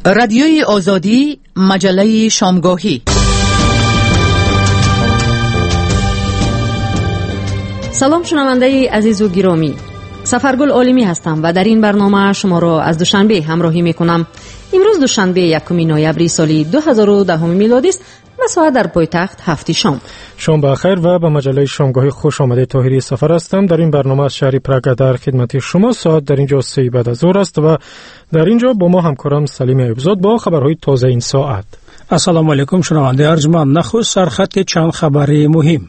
رادیوی آزادی، مجله شامگاهی. سلام شنونده عزیز و گرامی، سفرگل عالمی هستم و در این برنامه شما را از دوشنبه همراهی می کنم. امروز دوشنبه 1 نوامبر سال 2010 میلادی است و ساعت در پایتخت 7 شام. شام بخیر و به مجله شامگاهی خوش آمده. طاهری سفر هستم. در این برنامه از شهر پراگ در خدمت شما. ساعت در اینجا 3 بعد از ظهر است و در اینجا با ما همکارم سلیم ایوبزاد با خبرهای تازه این ساعت. السلام علیکم شنونده ارجمند. نخست سرخط چند خبری مهم.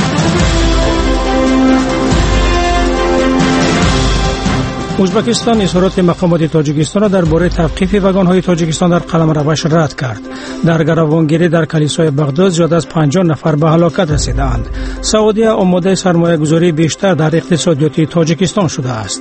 ازبکستان اظهارات مقامات تاجیکستان را درباره توقیف واگن‌های تاجیکستان در قلمروش رد کرد. در گروگانگیری در کلیسای بغداد زیاد از 50 نفر به هلاکت رسیدند. سعودی آماده سرمایه‌گذاری بیشتر در اقتصادیات تاجیکستان شده است.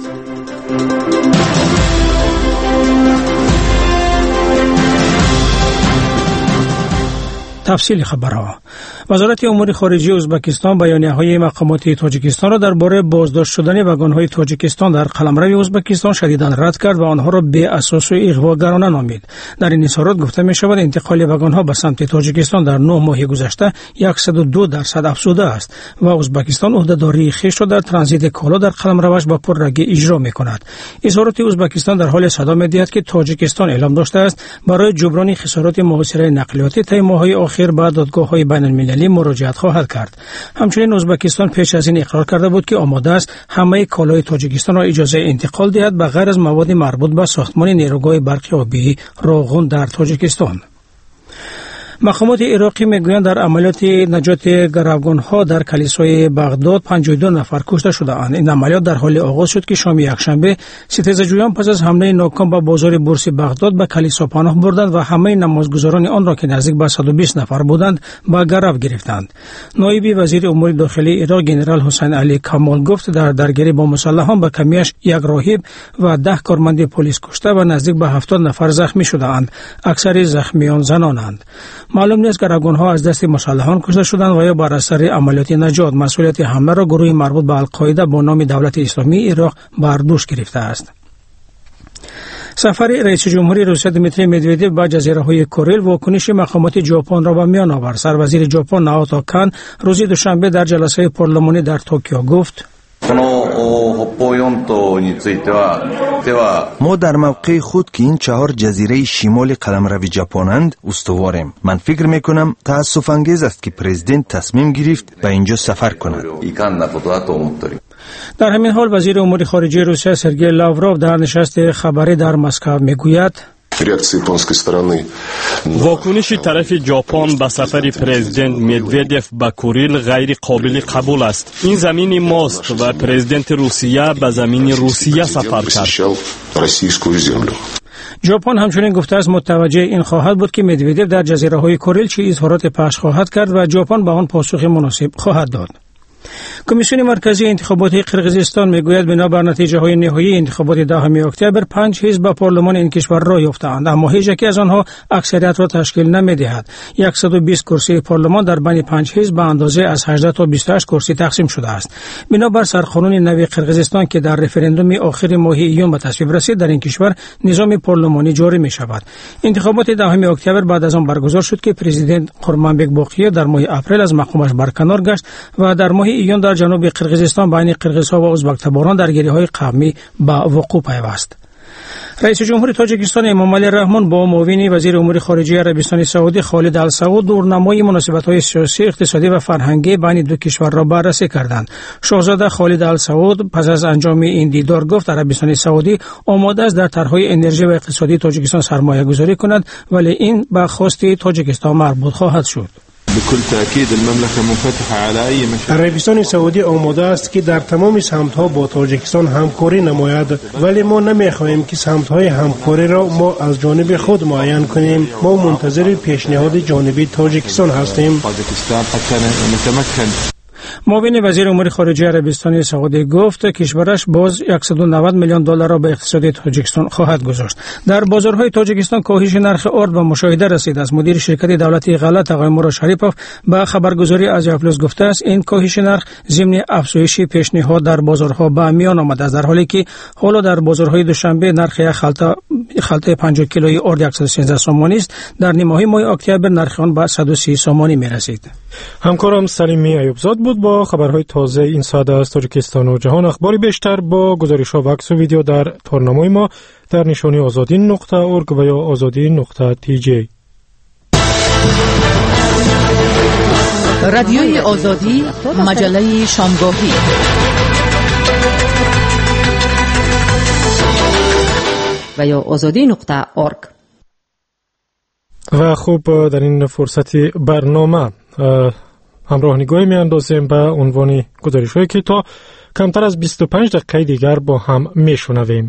تفصیل خبرها. وزارت امور خارجه ازبکستان بیانیه‌های مقامات تاجیکستان را درباره بازداشت شدن واگن‌های تاجیکستان در قلمرو ازبکستان شدیداً رد کرد و آنها را بی اساس و اغواگرانه نامید. در این اظهارات گفته می‌شود انتقال واگن‌ها به سمت تاجیکستان در 9 ماه گذشته 102% افزوده است و ازبکستان عهده‌داری خویش را در ترانزیت کالا در قلمروش با پررگی اجرا می‌کند. اظهارات ازبکستان در حال صدا می‌دهد که تاجیکستان اعلام داشته است برای جبران خسارات محاصره نقلیاتی طی ماه‌های آخر به دادگاه‌های بین‌المللی مراجعت خواهد کرد. همچنین ازبکستان پیش از این اقرار کرده بود که آماده است همه کالای تاجیکستان را اجازه انتقال دهد به غیر از مواد مربوط به ساختمان نیروگاه برقی آبی راغون در تاجیکستان. مقامات عراقی میگویند در عملیات نجات گروگان‌ها در کلیسای بغداد 52 نفر کشته شده‌اند. این عملیات در حال آغاز شد که شام یکشنبه ستیزجویان پس از حمله ناکام به بازار بورس بغداد به کلیسا پناه بردند و همه نمازگزاران آن را که نزدیک به 120 نفر بودند به گرو گرفتند. نایب وزیر امور داخلی عراق جنرال حسین علی کمال گفت در درگیری با مسلحان به کمیش یک راهب و 10 کارمند پلیس کشته و نزدیک به 70 نفر زخمی شده‌اند. اکثر زخمیان زنانند. معلوم نیست که گروگان‌ها از دست مسلحان کشته شدند و یا بر اثر عملیات نجات. مسئولیت حمله را گروه مربوط به القاعده با نام دولت اسلامی عراق بر دوش گرفته است. سفر رئیس جمهوری روسیه دیمیتری مدودوف به جزیره‌های کوریل واکنش مقامات ژاپن را به میان آورد. سروزیر ژاپن ناوتو کان روز دوشنبه در جلسه پارلمانی در توکیو گفت: ما در موقع خود که این 4 جزیره شمال قلمرو ژاپن‌اند استواریم. من فکر میکنم تأسف انگیز است که پرزیدنت تصمیم گرفت به اینجا سفر کند. در همین حال وزیر امور خارجه روسیه سرگئی لاوروف در نشست خبری در مسکو میگوید: واکنش طرف ژاپن به سفر پرزیدنت مدودوف به کوریل غیر قابل قبول است. این زمین ماست و پرزیدنت روسیه به زمین روسیه سفر کرد. ژاپن همچنین گفته است متوجه این خواهد بود که مدودوف در جزیره‌های کوریل چه اظهارات پخش خواهد کرد و ژاپن به آن پاسخ مناسب خواهد داد. کمیسیون مرکزی انتخابات قرقیزستان میگوید بنابر نتیجه های نهایی انتخابات 10 اکتبر 5 حزب به پارلمان این کشور راه یافتند، اما هیچ یک از آنها اکثریت را تشکیل نمیدهد. 120 کرسی پارلمان در بین 5 حزب به اندازه از 18 تا 28 کرسی تقسیم شده است. بنابر سرقانون نوی قرقیزستان که در رفراندوم آخر ماه ایون به تصویب رسید، در این کشور نظام پارلمانی جاری می شود. انتخابات 10 اکتبر بعد از آن برگزار شد که پرزیدنت قورمانبک باقیه در ماه اپریل از مقامش برکنار گشت و در ماه ایون در جنوب قرقیزستان بین قرقیزها و ازبک تباران درگیری‌های قومی به وقوع پیوست. رئیس جمهور تاجیکستان امامعلی رحمان با معاون وزیر امور خارجه عربستان سعودی خالد السعود دورنمای مناسبت‌های سیاسی، اقتصادی و فرهنگی بین دو کشور را بررسی کردند. شاهزاده خالد السعود پس از انجام این دیدار گفت عربستان سعودی آماده است در طرح‌های انرژی و اقتصادی تاجیکستان سرمایه‌گذاری کند، ولی این به خواست تاجیکستان مربوط خواهد شد. عربستان سعودی آماده است که در تمام سمت‌ها با تاجیکستان همکاری نماید، ولی ما نمی‌خواهیم که سمت‌های همکاری را ما از جانب خود معین کنیم. ما منتظر پیشنهاد جانبی تاجیکستان هستیم. معاون وزیر امور خارجه عربستان سعودی گفت کشورش باز 190 میلیون دلار را به اقتصاد تاجیکستان خواهد گذاشت. در بازارهای تاجیکستان کاهش نرخ ارد به مشاهده رسیده است. مدیر شرکت دولتی غلط آقای مراد شریپوف به خبرگزاری آسیا پلاس گفته است این کاهش نرخ ضمن افزایش پیشنهاد در بازارها به میان آمده است، در حالی که حالا در بازارهای دوشنبه نرخ یک خلطه 50 کیلویی ارد 113 سومانی است. در نیمه ماه اکتبر نرخ آن به 130 سومانی می‌رسید. همکارم سلیمی ایوبزاد بود با خبرهای تازه این ساعت از تاجیکستان و جهان. اخباری بیشتر با گزارش‌ها و عکس و ویدیو در تارنمای ما در نشانی azadin.org و یا azadin.tj. رادیوی آزادی، مجله شامگاهی. و یا azadin.org. و خوب در این فرصت برنامه همراه نگاهی می اندازیم به عنوان گزارش‌هایی که تا کمتر از 25 دقیقه دیگر با هم می شنویم.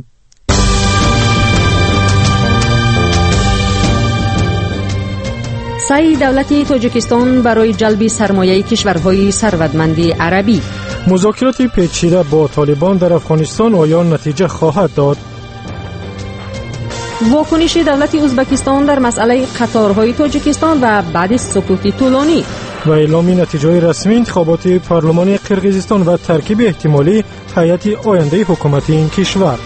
سعی دولت تاجیکستان برای جلب سرمایه کشورهای ثروتمند عربی. مذاکرات پیچیده با طالبان در افغانستان آیا نتیجه خواهد داد؟ واکنش دولت ازبکستان در مسئله قطارهای تاجیکستان و بعد سکوت طولانی. و اعلام نتیجه رسمی انتخابات پارلمانی قرقیزستان و ترکیب احتمالی هیئت آینده حکومت این کشور.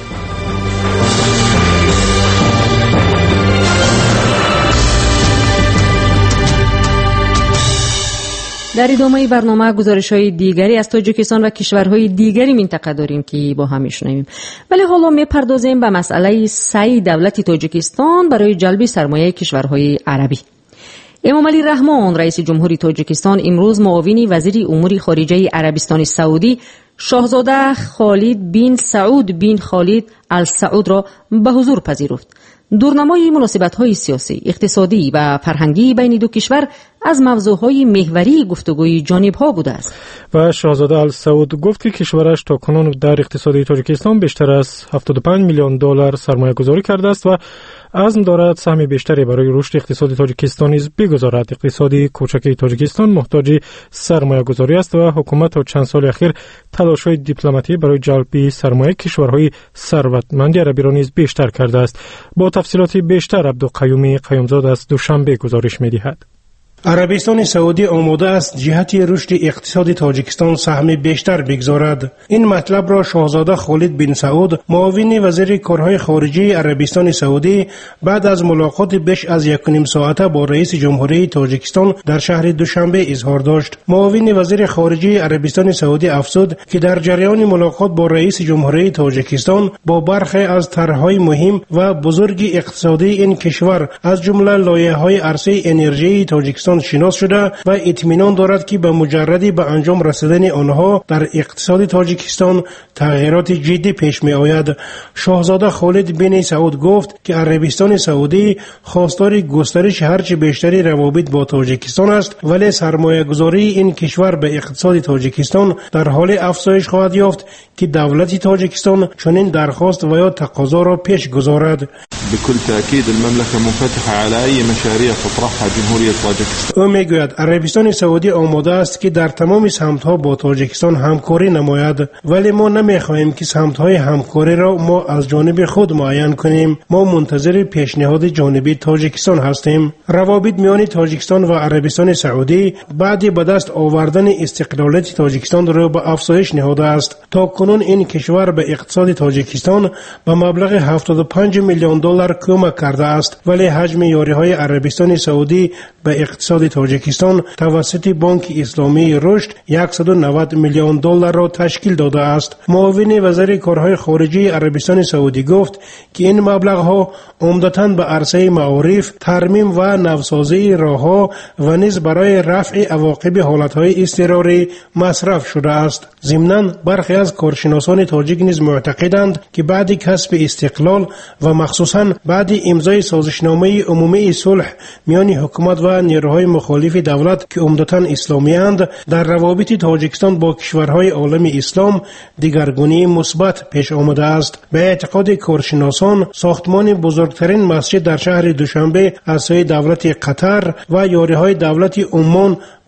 در ادامه برنامه گزارش‌های دیگری از تاجیکستان و کشورهای دیگری منطقه داریم که با هم می‌شنویم. ولی حالا می‌پردازیم به مسئله سعی دولت تاجیکستان برای جلب سرمایه کشورهای عربی. امامعلی رحمان رئیس جمهوری تاجیکستان امروز معاون وزیر امور خارجه عربستان سعودی شاهزاده خالد بن سعود بن خالد السعود را به حضور پذیرفت. دورنمای مناسبت‌های سیاسی، اقتصادی و فرهنگی بین دو کشور از موضوعهای محوری گفتگوی جانب‌ها بوده است. و شاهزاده السعود گفت که کشورش تاکنون در اقتصاد تاجیکستان بیشتر از 75 میلیون دلار سرمایه گذاری کرده است و عزم دارد سهم بیشتری برای رشد اقتصاد تاجیکستان نیز بگذارد. اقتصاد کوچک تاجیکستان محتاج سرمایه گذاری است و حکومت تا چند سال اخیر تلاش‌های دیپلماتی برای جلب سرمایه کشورهای ثروتمند عربی را نیز بیشتر کرده است. با تفصیلات بیشتر عبدالقیوم قیومزاد از دوشنبه گزارش می‌دهد. عربستان سعودی آماده است جهت رشد اقتصاد تاجیکستان سهم بیشتر بگذارد. این مطلب را شاهزاده خالد بن سعود معاون وزیر کارهای خارجه عربستان سعودی بعد از ملاقات بیش از 1.5 ساعته با رئیس جمهوری تاجیکستان در شهر دوشنبه اظهار داشت. معاون وزیر خارجه عربستان سعودی افزود که در جریان ملاقات با رئیس جمهوری تاجیکستان با برخی از طرح‌های مهم و بزرگ اقتصادی این کشور از جمله لایحه‌های عرصه انرژی تاجیکستان شناس شده و اطمینان دارد که به مجردی به انجام رسیدن آنها در اقتصاد تاجیکستان تغییرات جدی پیش می آید. شاهزاده خالد بن سعود گفت که عربستان سعودی خواستار گسترش هرچه بیشتری روابط با تاجیکستان است، ولی سرمایه گذاری این کشور به اقتصاد تاجیکستان در حال افزایش خواهد یافت که دولت تاجیکستان چنین درخواست و یا تقاضا را پیش گذارد. بكل تأكيد المملكة منفتحة على أي مشاريع تطرحها جمهورية تاجيكستان. او میگوید عربستان سعودی آماده است که در تمام سمت‌ها با تاجیکستان همکاری نماید، ولی ما نمی‌خواهیم که سمت‌های همکاری را ما از جانب خود معین کنیم. ما منتظر پیشنهاد جانبی تاجیکستان هستیم. روابط میان تاجیکستان و عربستان سعودی بعد به دست آوردن استقلالیت تاجیکستان را به افزایش نهاده است. تا کنون این کشور به اقتصاد تاجیکستان به مبلغ 75 میلیون دلار کمک کرده است، ولی حجم یاری‌های عربستان سعودی به اقتصاد تاجیکستان توسط بانک اسلامی رشد 190 میلیون دلار را تشکیل داده است. معاون وزیر کارهای خارجه عربستان سعودی گفت که این مبلغ‌ها عمدتاً به عرصه معارف، ترمیم و نوسازی راه‌ها و نیز برای رفع عواقب حالت‌های اضطراری مصرف شده است. ضمناً برخی از کارشناسان تاجیک نیز معتقدند که بعد کسب استقلال و مخصوصاً بعد امضای سازشنامه عمومی صلح میان حکومت و نیروهای مخالف دولت که عمدتاً اسلامی‌اند، در روابط تاجیکستان با کشورهای عالم اسلام دگرگونی مثبت پیش آمده است. به اعتقاد کارشناسان ساختمان بزرگترین مسجد در شهر دوشنبه از سوی دولت قطر و یاری‌های دولت عمان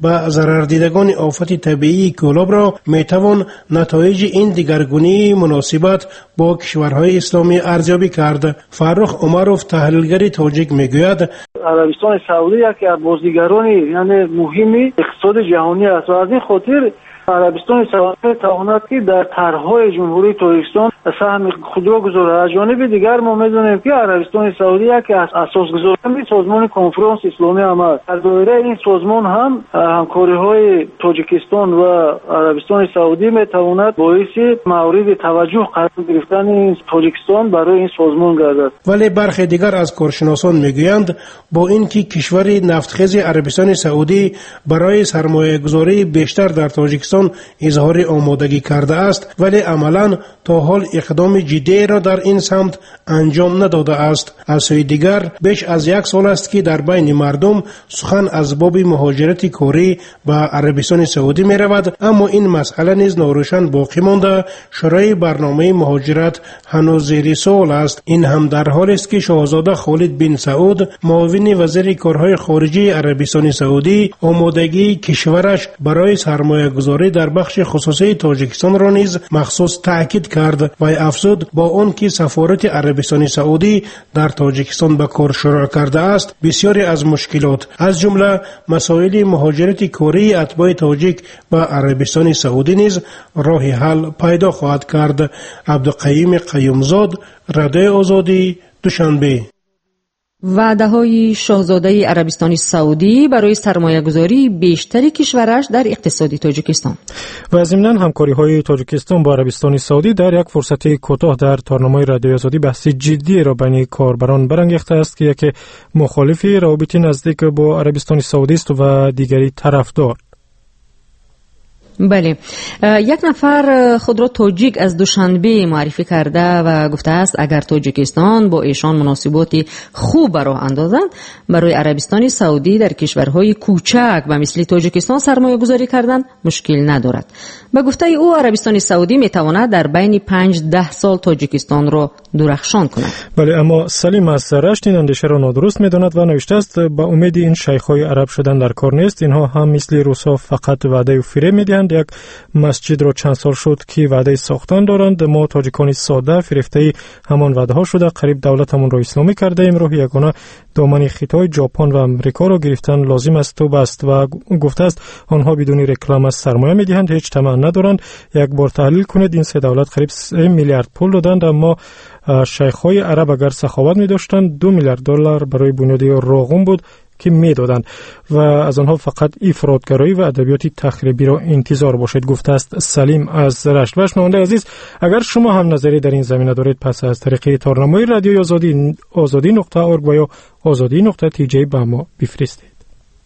به ضرر دیدگان آفت طبیعی کولاب را میتوان نتایج این دیگرگونی مناسبت با کشورهای اسلامی ارزیابی کرد. فرخ عمروف تحلیلگر تاجیک میگوید عربستان سعودی یکی از بازیگران یعنی مهمی اقتصاد جهانی است و از این خاطر عربستان سعودی تواند که در طرحهای جمهوری تاجیکستان سهم خود را گذارد. از جانب دیگر ما می‌دانیم که عربستان سعودی یکی از اساسگذاران سازمان کنفرانس اسلامی هم است. در دایره این سازمان هم همکاری‌های تاجیکستان و عربستان سعودی می‌تواند باعث مورد توجه قرار گرفتن تاجیکستان برای این سازمان گردد. ولی برخی دیگر از کارشناسان میگویند با اینکه کشور نفتخیز عربستان سعودی برای سرمایه‌گذاری بیشتر در تاجیکستان اظهار آمادگی کرده است، ولی عملاً تا حال اقدام جدی را در این سمت انجام نداده است. از سوی دیگر بیش از 1 سال است که در بین مردم سخن از باب مهاجرت کاری به عربستان سعودی می رود، اما این مسئله نیز ناروشن باقی مانده. شرح برنامه مهاجرت هنوز زیر سوال است. این هم در حالی است که شاهزاده خالد بن سعود معاون وزیر کارهای خارجی عربستان سعودی آمادگی کشورش برای سرمایه گذاری در بخش خصوصی تاجیکستان را نیز مخصوص تاکید کرد و افزود با آن که سفارت عربستان سعودی در تاجیکستان به کار شروع کرده است، بسیاری از مشکلات از جمله مسائل مهاجرت کاری اتباع تاجیک به عربستان سعودی نیز راه حل پیدا خواهد کرد. عبدالقیوم قیومزاد، رادیو آزادی، دوشنبه. وعده‌های شاهزاده عربستان سعودی برای سرمایه‌گذاری بیشتری کشورش در اقتصاد تاجیکستان و ضمناً همکاری‌های تاجیکستان با عربستان سعودی در یک فرصت کوتاه در تارنامه رادیو آزادی بحث جدی را بین کاربران برانگیخته است که یکی مخالف روابط نزدیک با عربستان سعودی است و دیگری طرفدار. بله، یک نفر خود را تاجیک از دوشنبه معرفی کرده و گفته است اگر تاجیکستان با ایشان مناسباتی خوب راه اندازند، برای عربستان سعودی در کشورهای کوچک و مثل تاجیکستان سرمایه گذاری کردن مشکل ندارد. به گفته او عربستان سعودی میتواند در بین 5-10 سال تاجیکستان را درخشان کند. بله، اما سلیم از رشت این اندیشه را نادرست میداند و نوشته است با امید این شیخ‌های عرب شدن در کار نیست. اینها هم مثل روسا فقط وعده و فریب میدهند. یک مسجد را چند سال شد که وعده ساختن دارند. ما تاجیکان ساده فریفته همان وعده ها شده قریب دولتمون را اسلامی کرده ایم. روح یگانه دامن خطای ژاپن و امریکا را گرفتن لازم است و بست و گفته است آنها بدون رکلام از سرمایه میدهند، هیچ طمع ندارند. یک بار تحلیل کنید این سه دولت قریب 3 میلیارد پول دادند، اما شیخ‌های عرب اگر سخاوت می‌داشتند 2 میلیارد دلار برای بنیاد راغون بود که میدادند و از آنها فقط افراطگرایی و ادبیات تخریبی را انتظار باشید، گفته است سلیم از رشت. و شنونده عزیز، اگر شما هم نظری در این زمینه دارید پس از طریق تارنمای رادیو آزادی آزادی.org و یا آزادی.tj به ما بفرستید.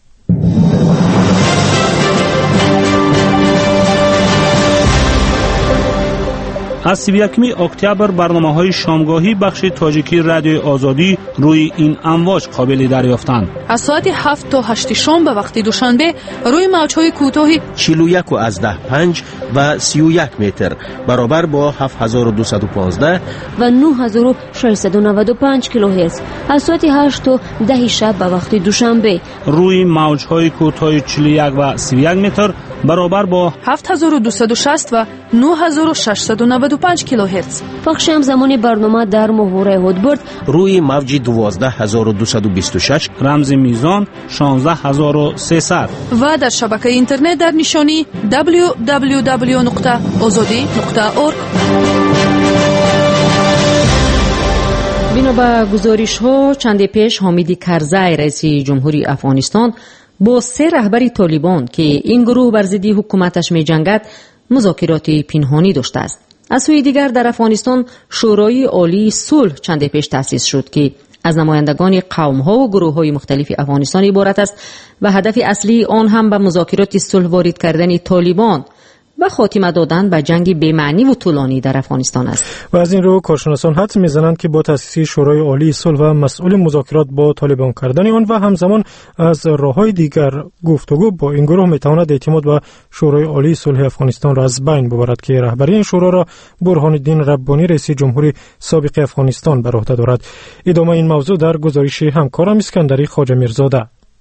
از 31 اکتبر برنامه‌های شامگاهی بخش تاجیکی رادیو آزادی روی این امواج قابل دریافتند. از ساعت 7 تا 8 شام به وقت دوشنبه روی موج‌های کوتاه 41.5 و 31 متر برابر با 7215 و 9695 کیلوهرتز از ساعت 8 تا 10 شب به وقت دوشنبه روی موج‌های کوتاه 41 و 31 متر برابر با 7260 و 9695 کیلوهرتز. پخش همزمان برنامه در محور هودبرد روی موج 12226 رمز میزان 16300 و در شبکه اینترنت در نشانی www.azadi.org. بنا به گزارش ها چند پیش حامد کرزی رئیس جمهوری افغانستان با 3 رهبر طالبان که این گروه بر ضد حکومتش می جنگد مذاکرات پنهانی داشته است. از سوی دیگر در افغانستان شورای عالی صلح چند پیش تأسیس شد که از نمایندگان قوم‌ها و گروه‌های مختلف افغانستان عبارت است و هدف اصلی آن هم به مذاکرات صلح وارد کردن طالبان و خاتمه دادن به جنگ بی‌معنی و طولانی در افغانستان است. و از این رو کارشناسان حدس می‌زنند که با تأسیس شورای عالی صلح و مسئول مذاکرات با طالبان کردن آن و همزمان از راه‌های دیگر گفتگو با این گروه می‌تواند اعتماد به شورای عالی صلح افغانستان را از بین ببرد که رهبری این شورا را برهان الدین ربانی رئیس جمهوری سابق افغانستان بر عهده دارد. ادامه این موضوع در گزارش همکارم اسکندری خواجه میرزاده.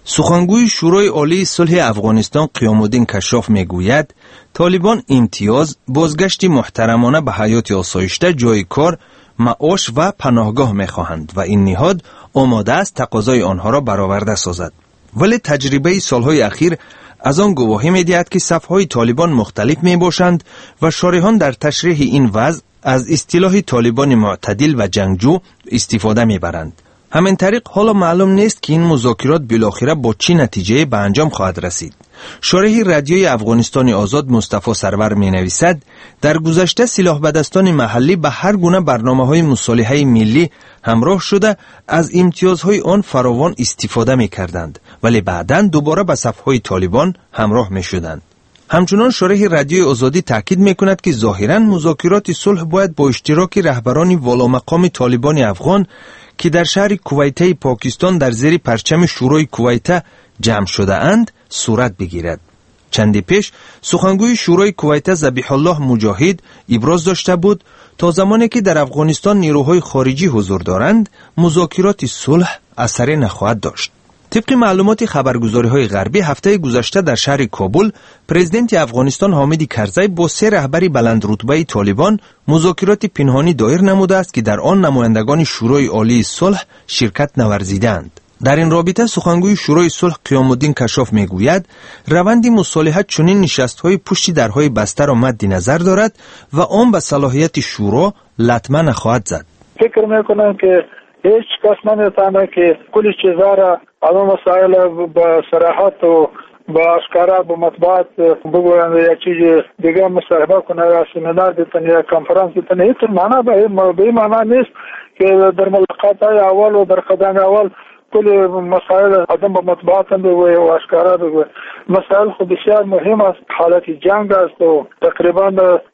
سخنگوی شورای عالی صلح افغانستان قیام‌الدین کشاف میگوید طالبان امتیاز، بازگشت محترمانه به حیات آسایشته، جای کار، معاش و پناهگاه میخواهند و این نهاد آماده است تقاضای آنها را برآورده سازد. ولی تجربه سالهای اخیر از آن گواهی می‌دهد که صف‌های طالبان مختلف میباشند و شارحان در تشریح این وضع از اصطلاح طالبان معتدل و جنگجو استفاده میبرند. همین طریق حالا معلوم نیست که این مذاکرات بالاخره با چه نتیجه به انجام خواهد رسید. شارح رادیوی افغانستان آزاد مصطفی سرور می نویسد در گذشته سلاح بدستان محلی به هر گونه برنامه‌های مصالحه ملی همراه شده از امتیازهای آن فراوان استفاده می کردند ولی بعداً دوباره به صفهای طالبان همراه می شدند. همچنان شارح رادیوی آزادی تاکید می کند که ظاهراً مذاکرات صلح باید با اشتراک رهبران والامقام طالبان افغان که در شهر کویته پاکستان در زیر پرچم شورای کویته جمع شده اند صورت بگیرد. چندی پیش سخنگوی شورای کویته ذبیح الله مجاهد ابراز داشته بود تا زمانی که در افغانستان نیروهای خارجی حضور دارند مذاکرات صلح اثری نخواهد داشت. طبق معلومات خبرگزاری‌های غربی هفته گذشته در شهر کابل پرزیدنت افغانستان حامد کرزی با 3 رهبر بلند رتبه طالبان مذاکرات پنهانی دایر نموده است که در آن نمایندگان شورای عالی صلح شرکت نورزیدند. در این رابطه سخنگوی شورای صلح قیام‌الدین کشاف میگوید روند مصالحه چنین نشست‌های پشت درهای بسته را مد نظر دارد و آن به صلاحیت شورا لطمه نخواهد زد. فکر میکنم که هیچ کس نمیتونه که کلی چیزا را از مسائل به صراحت و با اشکارا با مطبوعات بگویند یا چیز دیگه مصاحبه کنه یا سمینار دیتن یا کنفرانس دیتن هیچ معنا به این معنا نیست که در ملاقات اول و در قدم اول کل مسائل آدم با مطبوعات هم بگوی و اشکارا بگوی. مسائل خود بسیار مهم است. حالت جنگ است و تقریبا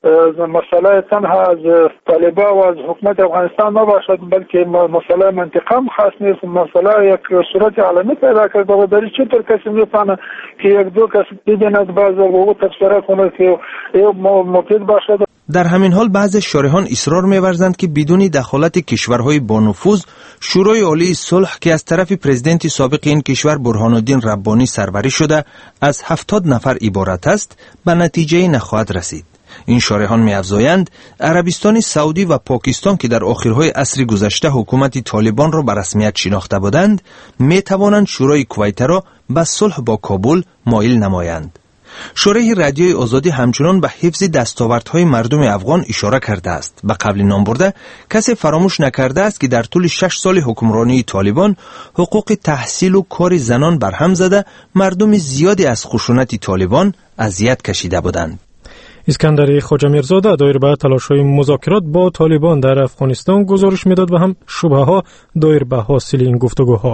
مسئله تنها از طالبان و از حکومت افغانستان نباشد بلکه مسئله منطقه هم خاص نیست. مسئله یک صورت عالمی پیدا کرده و در چطور کسی میتونه که یک دو کس ببیند باز و او تفسیر کنه که یک مفید باشد. در همین حال بعضی شارحان اصرار می‌ورزند که بدون دخالت کشورهای با نفوذ شورای عالی صلح که از طرف پرزیدنت سابق این کشور برهان الدین ربانی سروری شده از 70 نفر عبارت است به نتیجه نخواهد رسید. این شارحان می‌افزایند عربستان سعودی و پاکستان که در آخرهای عصر گذشته حکومت طالبان را به رسمیت شناخته بودند می‌توانند شورای کویت را به صلح با کابل مایل نمایند. شورای رادیوی آزادی همچنان به حفظ دستاوردهای مردم افغان اشاره کرده است. به قبل نام برده کسی فراموش نکرده است که در طول 6 سال حکمرانی طالبان حقوق تحصیل و کار زنان برهم زده مردم زیادی از خشونت طالبان اذیت کشیده بودند. اسکندر خواجه میرزاده دایر به تلاش‌های مذاکرات با طالبان در افغانستان گزارش میداد و هم شبهه‌ها دایر به حاصل این گفتگوها.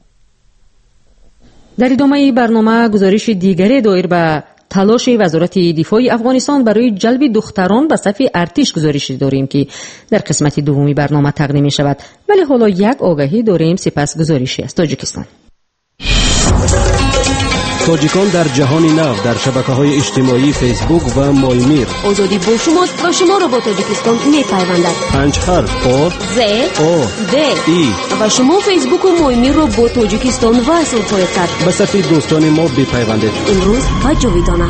در ادامه برنامه گزارش دیگری دایر به تلاش وزارت دفاع افغانستان برای جلب دختران به صف ارتش گزارشی داریم که در قسمت دومی برنامه تقدیم می شود. ولی حالا یک آگهی داریم، سپس گزارشی از تاجیکستان. تاجیکان در جهان نو در شبکه‌های اجتماعی فیسبوک و مایمیر. آزادی با شماست و شما را با تاجیکستان می‌پیوندد. 5 حرف آ ز او د ای و شما فیسبوک و مایمیر را با تاجیکستان وصل خواهید کرد. به صف دوستان ما بپیوندید. امروز و جاویدانه.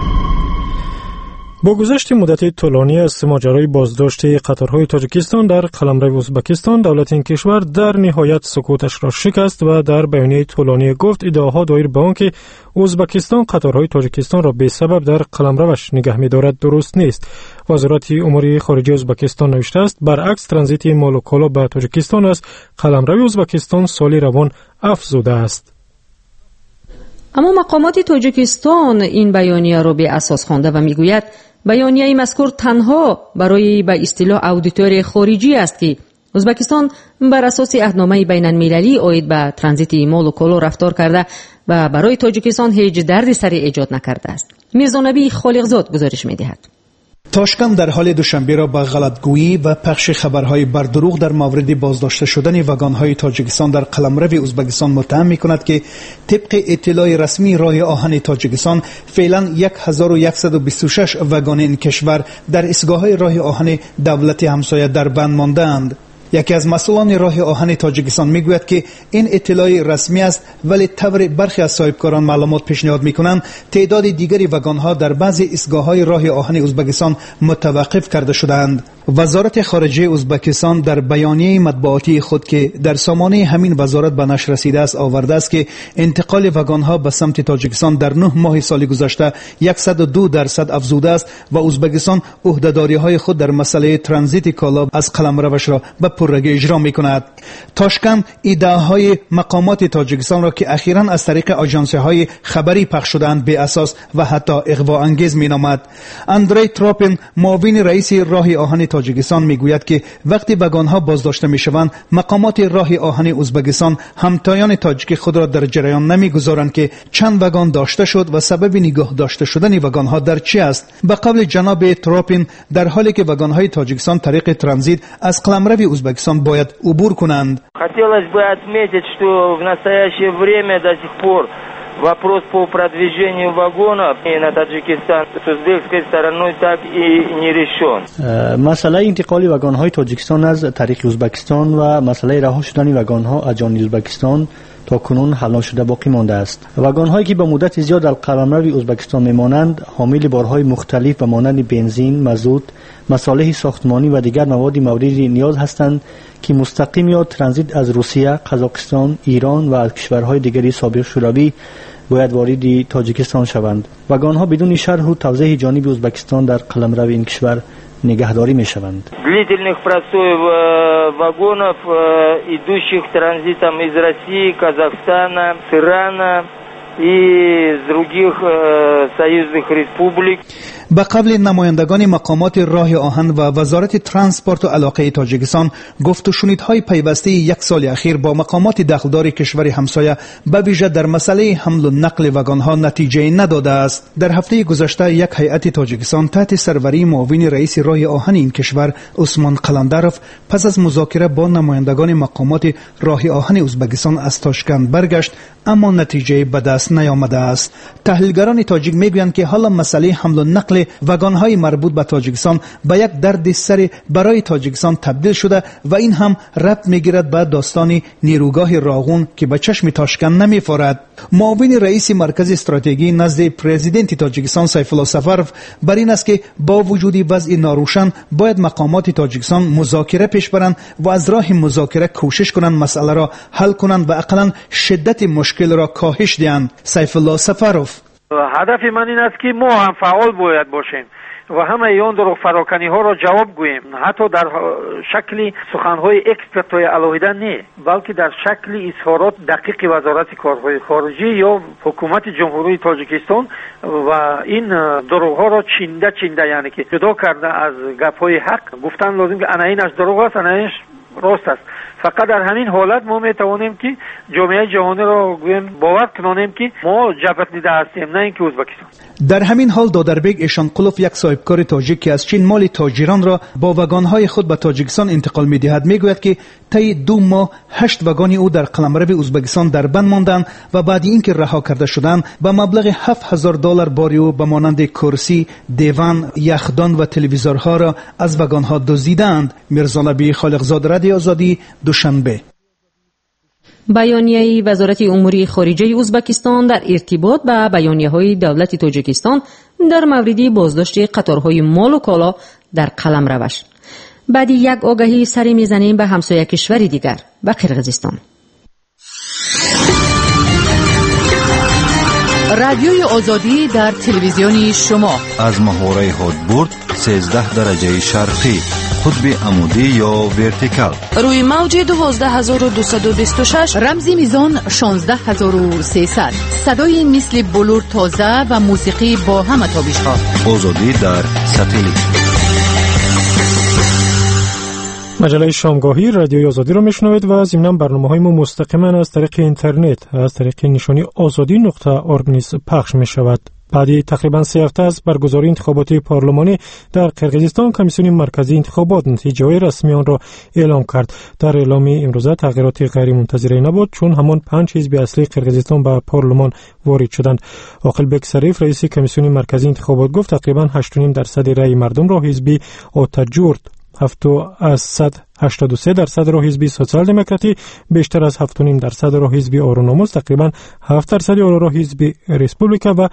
با گذشت مدت طولانی از ماجرای بازداشت قطارهای تاجیکستان در قلمرو ازبکستان، دولت این کشور در نهایت سکوتش را شکست و در بیانیه طولانی گفت ادعاها دایر به آن که ازبکستان قطارهای تاجیکستان را به سبب در قلمروش نگه می‌دارد درست نیست. وزارت امور خارجه ازبکستان نوشته است برعکس ترانزیت مال و کالا به تاجیکستان از قلمرو ازبکستان سال روان افزوده است. اما مقامات تاجیکستان این بیانیه را به اساس خوانده و میگوید بیانیه مذکور تنها برای به اصطلاح اودیتور خارجی است که ازبکستان بر اساس عهدنامه بین المللی عاید به ترانزیت مال و کالا رفتار کرده و برای تاجیکستان هیچ دردسری ایجاد نکرده است. میرزا نبی خالقزاد گزارش می‌دهد. تاشکند در حال دوشنبه را به غلطگویی و پخش خبرهای بر دروغ در مورد بازداشته شدن واگن‌های تاجیکستان در قلمرو ازبکستان متهم می‌کند که طبق اطلاع رسمی راه آهن تاجیکستان فعلا 1126 واگن این کشور در ایستگاه‌های راه آهن دولت همسایه در بند مانده‌اند. یکی از مسئولان راه آهن تاجیکستان میگوید که این اطلاع رسمی است، ولی طور برخی از صاحبکاران معلومات پیشنهاد میکنند تعداد دیگری واگن‌ها در بعضی ایستگاه‌های راه آهن ازبکستان متوقف کرده شدند. وزارت خارجه ازبکستان در بیانیه مطبوعاتی خود که در سامانه همین وزارت به نشر رسیده است آورده است که انتقال واگن‌ها به سمت تاجیکستان در 9 ماه سال گذشته 102% افزوده است و ازبکستان عهده‌داری‌های خود در مسئله ترانزیت کالا از قلمروش را به پررگی اجرا می‌کند. تاشکند ادعاهای مقامات تاجیکستان را که اخیراً از طریق آژانس‌های خبری پخش شدند به اساس و حتی اغوا انگیز می‌نامد. اندری تراپین معاون رئیس راه آهن تاجیکستان میگوید که وقتی واگن‌ها بازداشته میشوند مقامات راه آهن ازبکستان همتایان تاجیک خود را در جریان نمیگذارند که چند واگن داشته شد و سبب نگاه داشته شدن واگن‌ها در چی است. به قول جناب تراپین، در حالی که واگن‌های تاجیکستان طریق ترانزیت از قلمرو ازبکستان باید عبور کنند. Хотелось бы отметить, что в настоящее время до сих пор вопрос по продвижению вагонов на Таджикистан с узбекской стороной так и не решен. مسئله انتقال واگن‌های تاجیکستان از طریق ازبکستان و مسئله رها شدن واگن‌ها از جانب ازبکستان تا کنون حل نشده باقی مانده است. واگن‌هایی که به مدت زیاد در قلمرو ازبکستان میمانند حامل بارهای مختلف و مانند بنزین، مازوت، مصالح ساختمانی و دیگر مواد مورد نیاز هستند که مستقیم یا ترانزیت از روسیه، قزاقستان، ایران و از کشورهای دیگری سابق شوروی باید وارد تاجیکستان شوند. واگن‌ها بدون شرح و توضیح جانب ازبکستان در قلمرو این کشور نگهداری میشوند. Длительных простоев вагонов, идущих транзитом из России, Казахстана, Ирана и других союзных республик. به قبل نمایندگان مقامات راه آهن و وزارت ترانسپورت و علاقه تاجیکستان گفت و شنودهای پیوسته یک سال اخیر با مقامات دخلدار کشور همسایه به ویژه در مسئله حمل و نقل واگن‌ها نتیجه نداده است. در هفته گذشته یک هیئت تاجیکستان تحت سروری معاون رئیس راه آهن این کشور عثمان قلندروف پس از مذاکره با نمایندگان مقامات راه آهن ازبکستان از تاشکند برگشت، اما نتیجه به دست نیامده است. تحلیلگران تاجیک میگویند که حالا مسئله حمل و نقل واگن‌های مربوط به تاجیکستان به یک درد سر برای تاجیکستان تبدیل شده و این هم ربط میگیرد به داستان نیروگاه راغون که به چشم تاشکند نمی‌خورد. معاون رئیس مرکز استراتژی نزد پرزیدنت تاجیکستان سیف الله سفروف بر این است که با وجود وضع ناروشن باید مقامات تاجیکستان مذاکره پیش برند و از راه مذاکره کوشش کنند مسئله را حل کنند و اقلاً شدت مشکل را کاهش دهند. سیف الله سفروف: هدف من این است که ما هم فعال باید باشیم و همه این دروغ فراکنی ها را جواب گوییم، حتی در شکل سخنهای اکسپرت‌های علاوه نه، بلکه در شکل اظهارات دقیق وزارت کارهای خارجه یا حکومت جمهوری تاجیکستان و این دروغ ها را چینده یعنی که جدا کرده از گپ‌های حق گفتن لازم که اینش دروغ است، اینش راست است. فقط در همین حالت ما میتوانیم که جامعه جهانی را باور کنانیم که ما جبهت دیده هستیم، نه اینکه ازبکستان. در همین حال دادربگ ایشانقلوف، یک صاحبکار تاجیک که از چین مال تاجران را با واگن‌های خود به تاجیکستان انتقال می‌دهد، میگوید که طی 2 ماه 8 واگن او در قلمرو ازبکستان در بند ماندند و بعد اینکه رها کرده شدند به مبلغ $7000 باری او به مانند کرسی، دیوان، یخدان و تلویزورها را از واگن‌ها دزدیدند. میرزا نبی خالقزاد، رادیو آزادی، دوشنبه. بیانیه وزارت امور خارجه ازبکستان در ارتباط به بیانیه‌های دولت تاجیکستان در مورد بازداشت قطارهای مال و کالا در قلمروش. بعد یک آگهی سری میزنیم به همسایه کشور دیگر، به قرقیزستان. رادیوی آزادی در تلویزیون شما از محوره هادبورد 13 درجه شرقی، قطب عمودی یا ورتیکال، روی موج 12226، رمزی میزان 16300، صدای مثل بلور تازه و موسیقی با همه تابش‌ها. آزادی در ساتلیت. مجله شامگاهی رادیوی آزادی را میشنوید و ضمناً برنامه‌های ما مستقیما از طریق اینترنت از طریق نشانی azadi.org نیز پخش می‌شود. بعد تقریباً 3 هفته از برگزاری انتخابات پارلمانی در قرقیزستان، کمیسیون مرکزی انتخابات نتیجه‌های رسمی آن را اعلام کرد. در اعلام امروزه تغییرات غیر منتظره نبود، چون همان 5 حزب اصلی قرقیزستان به پارلمان وارد شدند. عاقل بک شریف، رئیس کمیسیون مرکزی انتخابات، گفت تقریباً 8.5% رأی مردم را حزب آتاجورد 7.83% را حزب سوسیال دموکراتی، بیشتر از 7.5% را حزب اورونوموس، تقریبا 7% آن را حزب ریسپوبلیکا و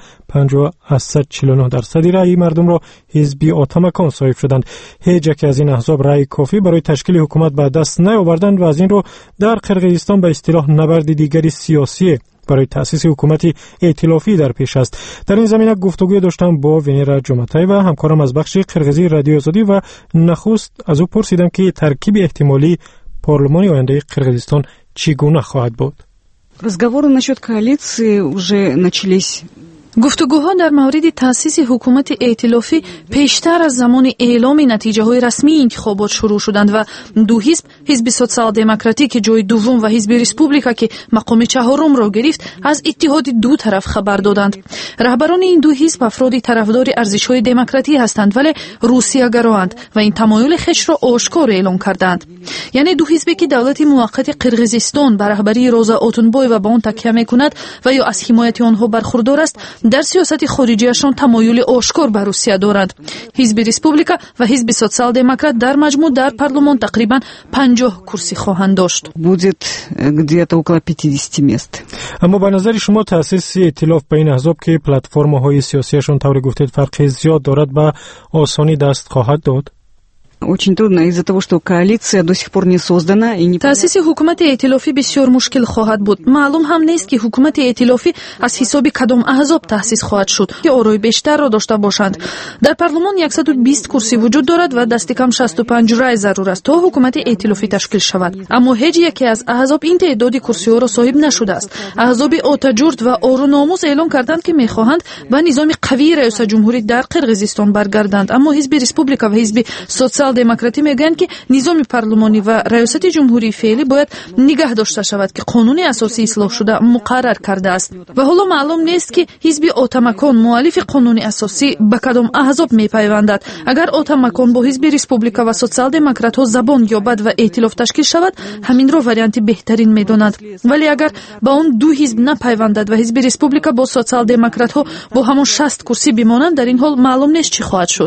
50.49% رأی مردم را حزب اوتاماکون صاحب شدند. هیچ یک از این احزاب رأی کافی برای تشکیل حکومت به دست نیاوردند و از این رو در قرقیزستان به اصطلاح نبرد دیگری سیاسی برای تأسیس حکومت ائتلافی در پیش است. در این زمینه گفتگوی داشتم با ونیرا جمعتایی و همکارم از بخش قرقیزی رادیو آزادی و نخست از او پرسیدم که ترکیب احتمالی پارلمانی آینده قرقیزستان چگونه خواهد بود. Разговоры насчет коалиции уже начались. گفتگوها در مورد تأسیس حکومت ائتلافی پیشتر از زمان اعلام نتیجه‌های رسمی انتخابات شروع شدند و دو حزب، حزب سوسیال دموکراتی که جای دوم و حزب ریسپوبلیکا که مقام چهارم را گرفت، از اتحاد دو طرف خبر دادند. رهبران این دو حزب افرادی طرفدار ارزش‌های دموکراتی هستند ولی روسیه گرایند و این تمایل خیش را آشکار اعلام کردند. یعنی دو حزبی که دولت موقت قرقیزستان به رهبری روزا اوتونبای و به آن تکیه می‌کند و یا از حمایت آنها برخوردار است، در سیاست خارجیشان تمایل آشکار به روسیه دارند. حزب ریسپوبلیکا و حزب سوسیال دموکرات در مجموع در پارلمان تقریبا 50 کرسی خواهند داشت. Будет где-то около 50 мест. اما به نظر شما تأسیس ائتلاف بین احزاب که پلتفرم‌های سیاسیشون طور گفتید فرق زیاد دارد به آسانی دست خواهد داد؟ Очень трудно из-за того, что коалиция до сих пор не создана и не. تأسیس حکومت ائتلافی بسیار مشکل خواهد بود. معلوم هم نیست که حکومت ائتلافی از حساب کدام احزاب تأسیس خواهد شد که آرای بیشتر را داشته باشند. در پارلمان 120 کرسی وجود دارد و دست کم 65 رای ضرور است تا حکومت ائتلافی تشکیل شود. اما هیچ یکی از احزاب این تعداد کرسی‌ها را صاحب نشده است. احزاب اوتاجورد و اورونوموس اعلام کردند که می‌خواهند به نظام قوی رئیس جمهوری در قرقیزستان برگردند. اما حزب ریسپوبلیکا و حزب سوسیال دموکراتی میگن که نظام پارلمانی و ریاست جمهوری فعلی باید نگاه داشته شود که قانون اساسی اصلاح شده مقرر کرده است و حالا معلوم نیست که حزب اوتاماکون مؤلف قانون اساسی به کدام احزاب میپیوندد. اگر اوتاماکون با حزب ریسپوبلیکا و سوسیال دموکرات ها زبان یابد و ائتلاف تشکیل شود، همین را وریانت بهترین میداند. ولی اگر با اون دو حزب نپیوندد و حزب ریسپوبلیکا با سوسیال دموکرات ها با همون 60 کرسی بمانند، در این حال معلوم نیست چی خواهد شد.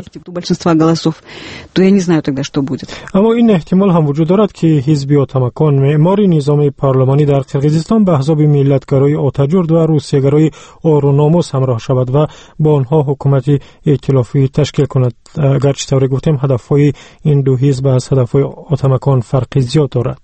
اما این احتمال هم وجود دارد که حزب اوتاماکون معمار نظام پارلمانی در قرقیزستان به احزاب ملتگرای اوتاجورد و روسیه‌گرای اورونوموس همراه شود و با آنها حکومت ائتلافی تشکیل کند. اگرچه طور گفتیم هدفهای این دو حزب از هدفهای اوتاماکون فرق زیاد دارد.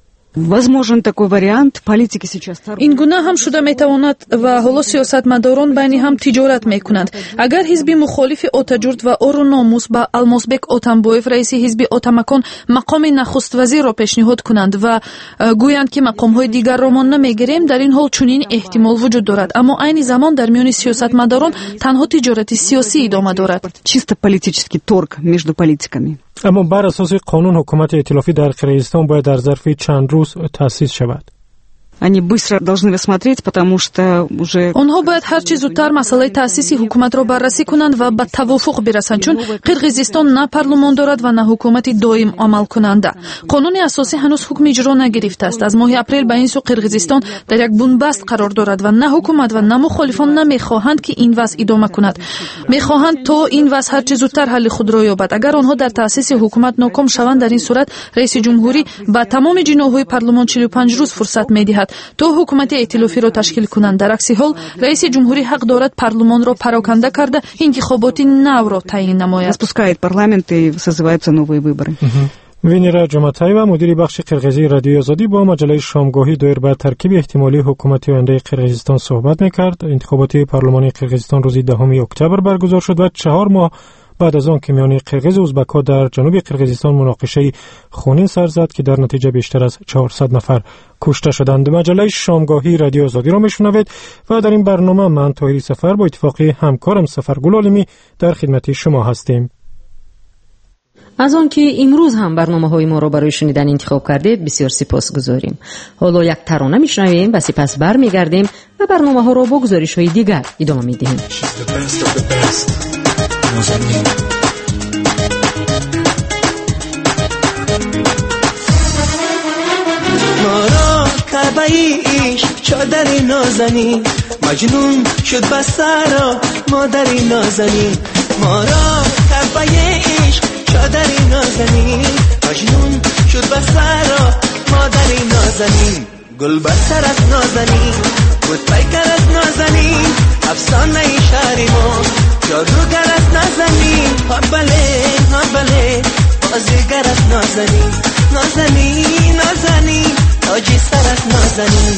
Возможен такой вариант. Политики сейчас. این گونه هم شده میتواند و حالا سیاستمداران بین هم تجارت میکنند. اگر حزب مخالف اوتاجورد و اورونوموس با المازبک اوتانبویف رئیس حزب اوتاماکون مقام نخست وزیر را پیشنهاد کنند و گویند که مقام های دیگر را ما نمیگیریم، در این حال چنین احتمال وجود دارد. اما عین زمان در میان سیاستمداران تنها تجارت سیاسی ادامه دارد. Чисто политический торг между политиками. اما بر اساس قانون حکومت ائتلافی در قرقیزستان باید در ظرف چند روز تأسیس شود. Они быстро должны рассмотреть, потому что уже آنها باید هر چه زودتر مسئله تأسیس حکومت را بررسی کنند و به توافق برسند، چون قرقیزستان نه پارلمان دارد و نه حکومت دائم عمل کننده. قانون اساسی هنوز حکم اجرا نگرفته است. از ماه اپریل به این سو قرقیزستان در یک بنبست قرار دارد و نه حکومت و نه مخالفان نمیخواهند که این وضع ادامه کند. میخواهند تا این وضع هر چه زودتر حل خود را یابد. اگر آنها در تأسیس حکومت ناکام شوند، در این صورت رئیس جمهوری به تمام جناح‌های پارلمان 45 روز فرصت میدهد تا حکومت ائتلافی را تشکیل کنند. در عکس حال رئیس جمهوری حق دارد پارلمان را پراکنده کرده انتخابات نو را تعیین نماید. Распускает парламент и созываются новые выборы. ونیرا جمعتایی و مدیر بخش قرقیزی رادیو آزادی با مجله شامگاهی دایر به ترکیب احتمالی حکومت آینده قرقیزستان صحبت میکرد. انتخابات پارلمانی قرقیزستان روز 10 اکتبر برگزار شد و 4 ماه بعد از آن که میان قرقیز و ازبک‌ها در جنوب قرقیزستان مناقشه خونین سر زد که در نتیجه بیشتر از 400 نفر کشته شدند. مجله شامگاهی رادیو آزادی را میشنوید و در این برنامه من طاهری سفر با اتفاق همکارم سفرگل عالمی در خدمت شما هستیم. از آن که امروز هم برنامه‌های ما را برای شنیدن انتخاب کردید بسیار سپاسگزاریم. حالا یک ترانه میشنویم و سپس برمیگردیم و برنامه‌ها را با گزارش‌های دیگر ادامه میدهیم. ما را کعبه عشق چادر نازنین، مجنون شد بسرا مادر نازنین. ما را کعبه عشق چادری نازنین مجنون شد به سرا مادری نازنین گل بر سر از نازنین بود پیکر از نازنین افسانه ای شهری ما جادوگر از نازنین ها بله بازیگر از نازنین نازنین تاجی سر از نازنین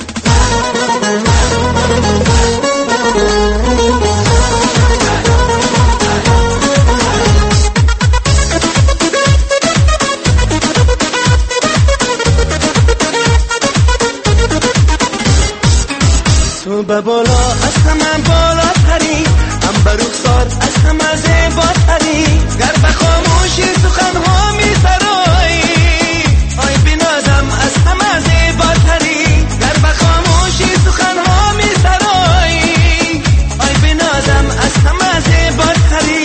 تو به بالا از همه بالا تری هم به رخسار از همه زیبا تری گر به خاموشی سخنها می سرایی آی بنازم از همه زیبا تری گر به خاموشی سخنها می سرایی آی بنازم از همه زیبا تری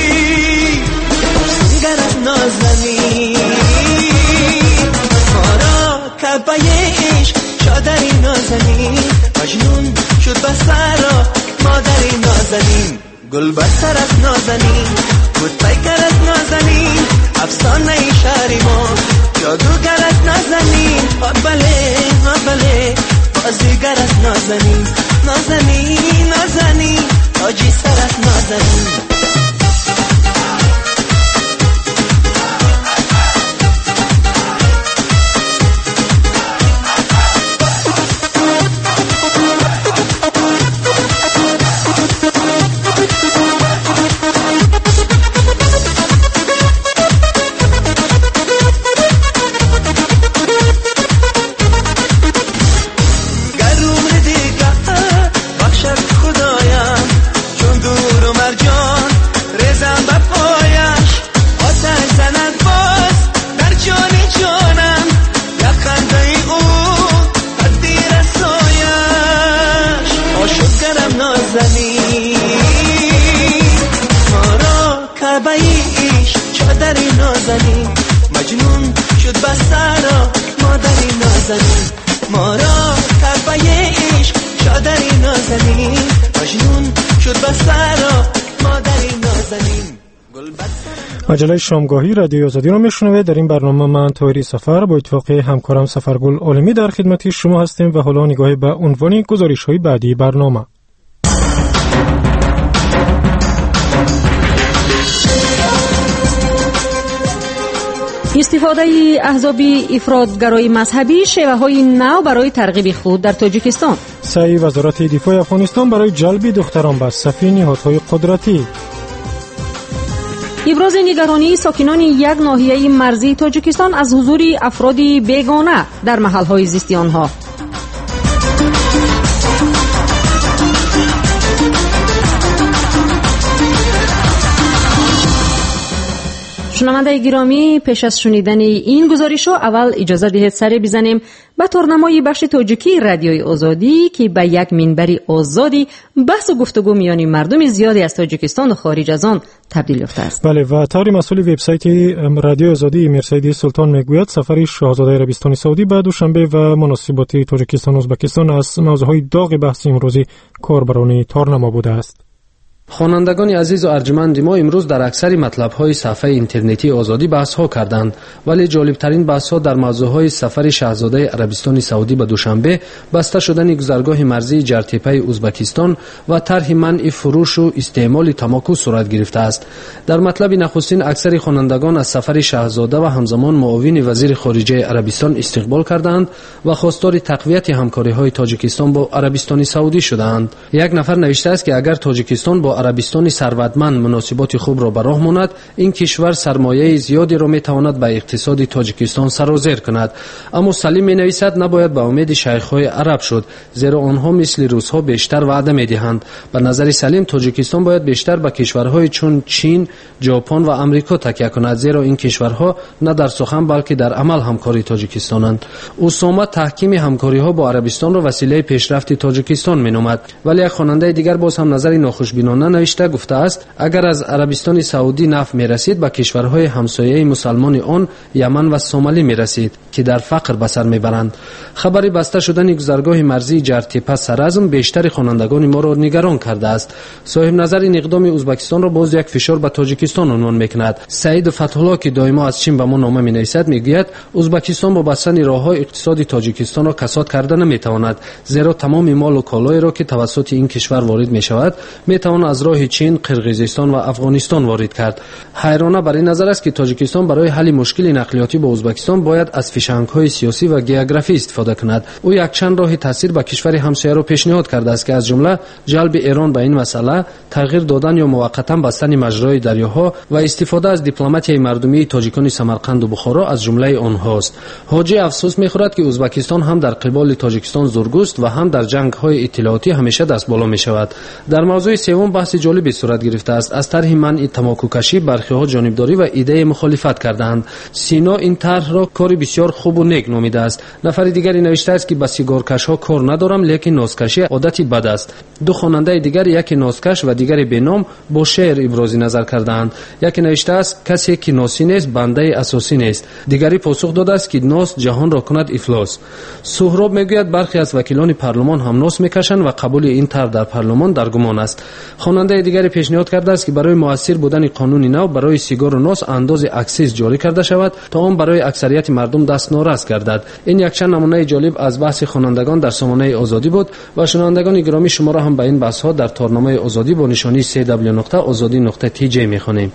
گر از نازنی ما را کعبه عشق چادری نازنی مجنون شد به سرا مادری نازنین گل بر سر از نازنین بود پیکر از نازنین افسانه ای شهری ما جادوگر از نازنین ها بله بازیگر از نازنین تاجی سر از نازنین مجله شامگاهی رادیو آزادی را میشنوید. در این برنامه من طاهری سفر با اتفاق همکارم سفرگل عالمی در خدمت شما هستیم و حالا نگاهی به عنوان گزارش‌های بعدی برنامه. استفاده احزاب افراطگرای مذهبی شیوه‌های نو برای ترغیب خود در تاجیکستان. سعی وزارت دفاع افغانستان برای جلب دختران به صف نهادهای قدرتی. ابراز نگرانی ساکنان یک ناحیه مرزی تاجیکستان از حضور افراد بیگانه در محل‌های زیستی آنها. شنونده گرامی، پیش از شنیدن این گزارش اول اجازه دهید سری بزنیم به تورنمای بخش تاجیکی رادیوی آزادی که به یک منبر آزادی بحث و گفتگو میان مردم زیادی از تاجیکستان و خارج از آن تبدیل یافته است. بله، و طور مسئول وبسایت رادیو آزادی میرسیدی سلطان میگوید سفر شاهزاده عربستان سعودی به دوشنبه و مناسبات تاجیکستان و ازبکستان از موضوعهای داغ بحث امروزی کاربران تورنما بوده است. خوانندگان عزیز و ارجمند ما امروز در اکثر مطلب‌های صفحه اینترنتی آزادی بحث‌ها کردند، ولی جالب‌ترین بحث‌ها در موضوع‌های سفر شاهزاده عربستان سعودی به دوشنبه، بسته شدن گذرگاه مرزی جرتیپه ازبکستان و طرح منع فروش و استعمال تماکو صورت گرفته است. در مطلب نخستین اکثر خوانندگان از سفر شاهزاده و همزمان معاون وزیر خارجه عربستان استقبال کردند و خواستار تقویت همکاری‌های تاجیکستان با عربستان سعودی شدند. یک نفر نوشته است که اگر تاجیکستان با عربستان ثروتمند مناسبات خوب را به راه ماند، این کشور سرمایه زیادی را میتواند به اقتصاد تاجیکستان سرازیر کند. اما سلیم مینویسد نباید به امید شیخ‌های عرب شد، زیرا آنها مثل روس‌ها بیشتر وعده میدهند. به نظر سلیم تاجیکستان باید بیشتر به کشورهای چون چین، ژاپن و آمریکا تکیه کند، زیرا این کشورها نه در سخن بلکه در عمل همکاری تاجیکستانند. اسامه تحکیم همکاری‌ها با عربستان را وسیله پیشرفت تاجیکستان مینامد، ولی یک خواننده دیگر باز هم نظر ناخوشبینانه صادقانه نوشته گفته است اگر از عربستان سعودی نفت میرسید به کشورهای همسایه مسلمان آن یمن و سومالی میرسید که در فقر به سر میبرند. خبری بسته شدن گذرگاه مرزی جرتیپه سرازم بیشتر خوانندگان ما را نگران کرده است. صاحب نظر این اقدام ازبکستان را باز یک فشار به تاجیکستان عنوان میکند. سعید فتح‌الله که دائما از چین به ما نامه مینویسد میگوید ازبکستان با بستن راههای اقتصادی تاجیکستان را کساد کرده نمیتواند، زیرا تمام مال و کالایی را که توسط این کشور وارد میشود میتوان از راه چین، قرقیزستان و افغانستان وارد کرد. حیرانه بر این نظر است که تاجیکستان برای حل مشکل نقلیاتی با ازبکستان باید از فشنگ‌های سیاسی و گئوگرافی استفاده کند. او یک چند راه تاثیر به کشور همسایه را پیشنهاد کرده است که از جمله جلب ایران به این مسئله، تغییر دادن یا موقتا بستن مجرای دریاها و استفاده از دیپلماتیای مردمی تاجیکان سمرقند و بخارا از جمله آنهاست. حاجی افسوس می‌خورد که ازبکستان هم در قبال تاجیکستان زورگوست و هم در جنگ‌های اطلاعاتی همیشه دست بالا می‌شود. در موضوع سوم بحث جالبی صورت گرفته است. از طرح منع تماکوکشی برخی‌ها جانبداری و ایده مخالفت کردند. سینا این طرح را کاری بسیار خوب و نیک نامیده است. نفر دیگری نوشته است که با سیگارکش‌ها کار ندارم، لیکن نازکشی عادتی بد است. دو خواننده دیگر، یکی نازکش و دیگری بنام، با شعر ابراز نظر کردند. یکی نوشته است کسی که ناسی نیست بنده اساسی نیست. دیگری پاسخ داده است که ناس جهان را کند افلاس. سهراب میگوید برخی از وکیلان پارلمان هم ناس میکشند و قبول این طرح در پارلمان در گمان است. خواننده دیگری پیشنهاد کرده است که برای مؤثر بودن قانون نو برای سیگار و ناس انداز اکسیز جاری کرده شود تا آن برای اکثریت مردم دست نارس گردد. این یک چند نمونه جالب از بحث خوانندگان در سامانه آزادی بود و شنوندگان گرامی شما را هم به این بحث ها در تارنامه آزادی با نشانی www.azadi.tj میخوانیم.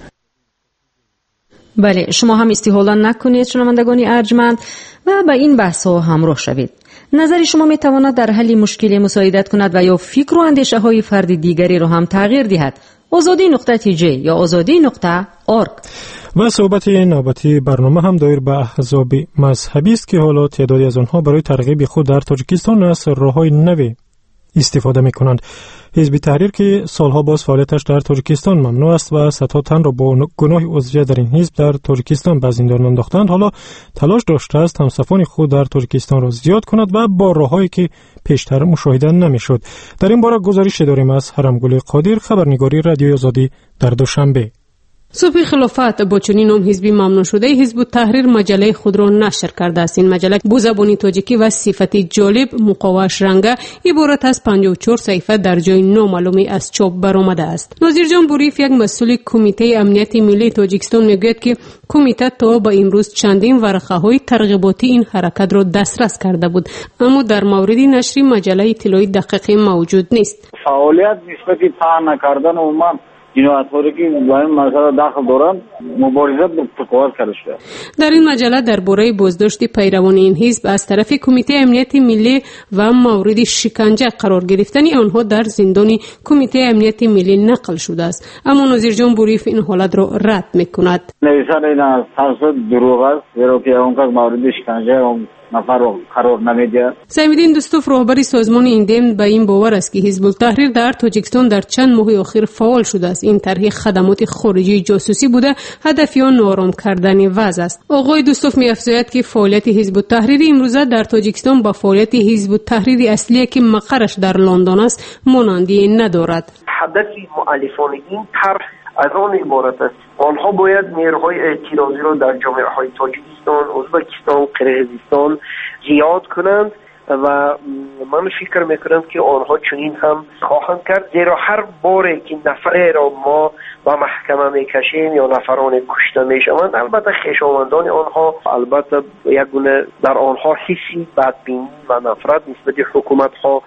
بله، شما هم استیحالا نکنید شنوندگان ارجمند و به این بحث ها همراه شوید. نظر شما می تواند در حل مشکل مساعدت کند و یا فکر و اندیشه های فرد دیگری را هم تغییر دهد. azadi.tj یا azadi.org. و صحبت نوبتی برنامه هم دایر به احزاب مذهبی است که حالا تعدادی از آنها برای ترغیب خود در تاجیکستان از راههای نوی استفاده می کنند. حزب تحریر که سالها باز فعالیتش در تاجیکستان ممنوع است و صدها تن را با گناه عضویت در این حزب در تاجیکستان به زندان انداختند، حالا تلاش داشته است همسفان خود در تاجیکستان را زیاد کند و با راههایی که پیشتر مشاهده نمیشد. در این باره گزارش داریم از حرمگل قادر، خبرنگاری رادیوی آزادی در دوشنبه. صبح خلافت با چنین نام حزبی ممنوع شده حزب تحریر مجله خود را نشر کرده است. این مجله با زبان تاجیکی و صفتی جالب مقواش رنگه عبارت از 54 صفحه در جای نامعلومی از چاپ برآمده است. ناظر جان بوریف، یک مسئول کمیته امنیت ملی تاجیکستان، میگوید که کمیته تا به امروز چندین ورقه‌های ترغیباتی این حرکت را دسترس کرده بود، اما در مورد نشر مجله اطلاعی دقیقی موجود نیست. فعالیت نسبت پهن نکردن عموما جنایت‌هایی که با این مسئله داخل دارند مبارزه با تقاضا کرده شده. در این مجله درباره بازداشت پیروان این حزب از طرف کمیته امنیت ملی و مورد شکنجه قرار گرفتن آنها در زندان کمیته امنیت ملی نقل شده است، اما ناظر جان بوریف این حالت را رد می‌کند. نویسنده این از طرز دروغ است، زیرا که اونقدر مورد شکنجه نفر رو قرار نمیده. سیمدین دوستوف، رهبر سازمان ایندم، به این باور است که حزب التحریر در تاجیکستان در چند ماه اخیر فعال شده است. این طرح خدمات خارجی جاسوسی بوده، هدف آن نارام کردن وضع است. آقای دوستوف می‌افزاید که فعالیت حزب التحریر امروزه در تاجیکستان با فعالیت حزب التحریر اصلی که مقرش در لندن است مانندی ندارد. هدف مؤلفان این طرح از آن عبارت است آنها باید نیروهای اعتراضی را در جامعه‌های تاجیکستان، ازبکستان، قرقیزستان زیاد کنند و من فکر میکنم که آنها چنین هم خواهند کرد، زیرا هر باره که نفری را ما با محکمه میکشیم یا نفران کشته میشوند، البته خویشاوندان آنها البته یک گونه در آنها حسی بدبینی و نفرت نسبت حکومت ها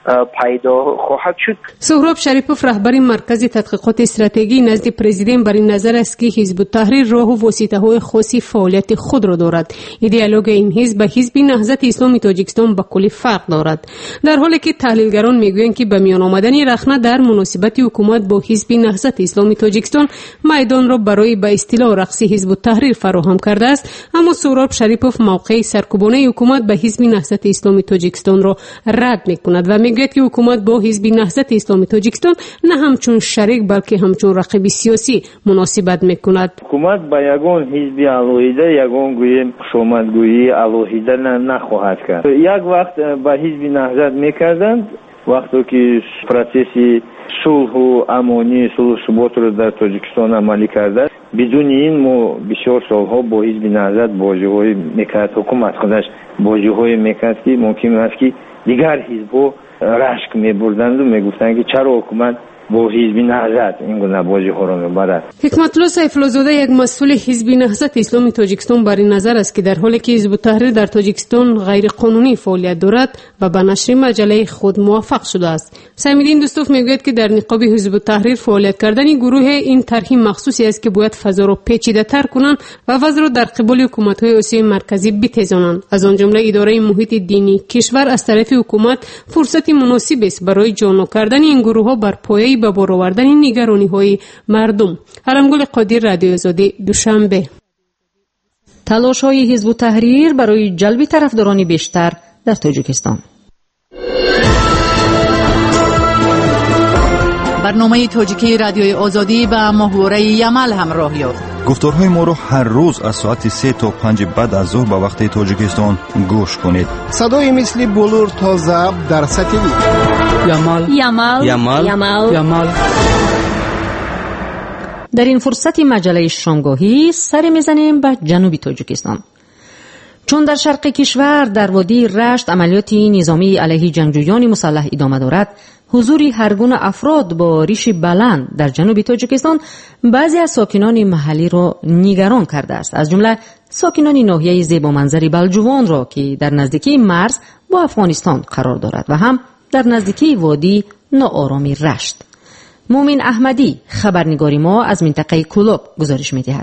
پیدا خواهد شد. سهراب شریپوف، رهبر مرکز تحقیقات استراتژی نزد پرزیدنت، بر این نظر است که حزب التحریر راه و واسطه‌های خاصی فعالیت خود را دارد. ایدئولوژی این حزب با حزب نهضت اسلامی تاجیکستان به کلی فرق دارد، در حالی که تحلیلگران میگویند که به میان آمدن رخنه در مناسبت حکومت با حزب نهضت اسلامی تاجیکستان میدان را برای به اصطلاح رقص حزب التحریر فراهم کرده است، اما سهراب شریپوف موقع سرکوبانه حکومت به حزب نهضت اسلامی تاجیکستان را رد میکند و میگوید که حکومت با حزب نهضت اسلامی تاجیکستان نه همچون شریک بلکه همچون رقیب سیاسی مناسبت میکند. حکومت با یگان حزب الوهیده یگان گوییم خشونتگویی الوهیده نخواهد کرد. یک وقت با حزب نهضت میکردند وقتی که پروسسی صلح و امنی صلح و ثبات رو در تاجیکستان عملی کرده، بدون این ما بسیار سالها با حزب نهضت بازی‌های میکرد، حکومت خودش بازی‌های میکرد که ممکن است که دیگر حزب‌ها رشک می‌بردند و میگفتند که چرا حکومت با حزب نهضت این گونه بازی‌ها را می‌برد. حکمت الله سیف الله زاده یک مسئول حزب نهضت اسلامی تاجیکستان بر این نظر است که در حالی که حزب التحریر در تاجیکستان غیر قانونی فعالیت دارد و به نشر مجله خود موافق شده است. سمیدین دوستوف میگوید که در نقاب حزب التحریر فعالیت کردن گروه این طرحی مخصوصی است که باید فضا را پیچیده‌تر کنند و وضع را در قبال حکومت‌های آسیای مرکزی بتیزانند. از آن جمله اداره محیط دینی کشور از طرف حکومت فرصت مناسب است برای جانو کردن این گروه‌ها بر پایه به بار آوردن نگرانی‌های مردم. علمگل قادر، رادیو آزادی، دوشنبه. تلاش‌های حزب التحریر برای جلب طرفداران بیشتر در تاجیکستان. برنامه تاجیکی رادیوی آزادی به محوره یمل همراه یافت. گفتارهای ما رو هر روز از ساعت 3 تا 5 بعد از ظهر به وقت تاجیکستان گوش کنید. صدای مثل بلور تا ضبط در ساتلیت. یمل. در این فرصت مجله شامگاهی سر میزنیم به جنوب تاجیکستان. چون در شرق کشور در وادی رشت عملیاتی نظامی علیه جنگجویان مسلح ادامه دارد، حضور هر گونه افراد با ریش بلند در جنوب تاجیکستان بعضی از ساکنان محلی را نگران کرده است، از جمله ساکنان ناحیه زیبا منظری بلجوان را که در نزدیکی مرز با افغانستان قرار دارد و هم در نزدیکی وادی ناآرامی رشت. مومن احمدی خبرنگاری ما از منطقه کلوب گزارش می‌دهد.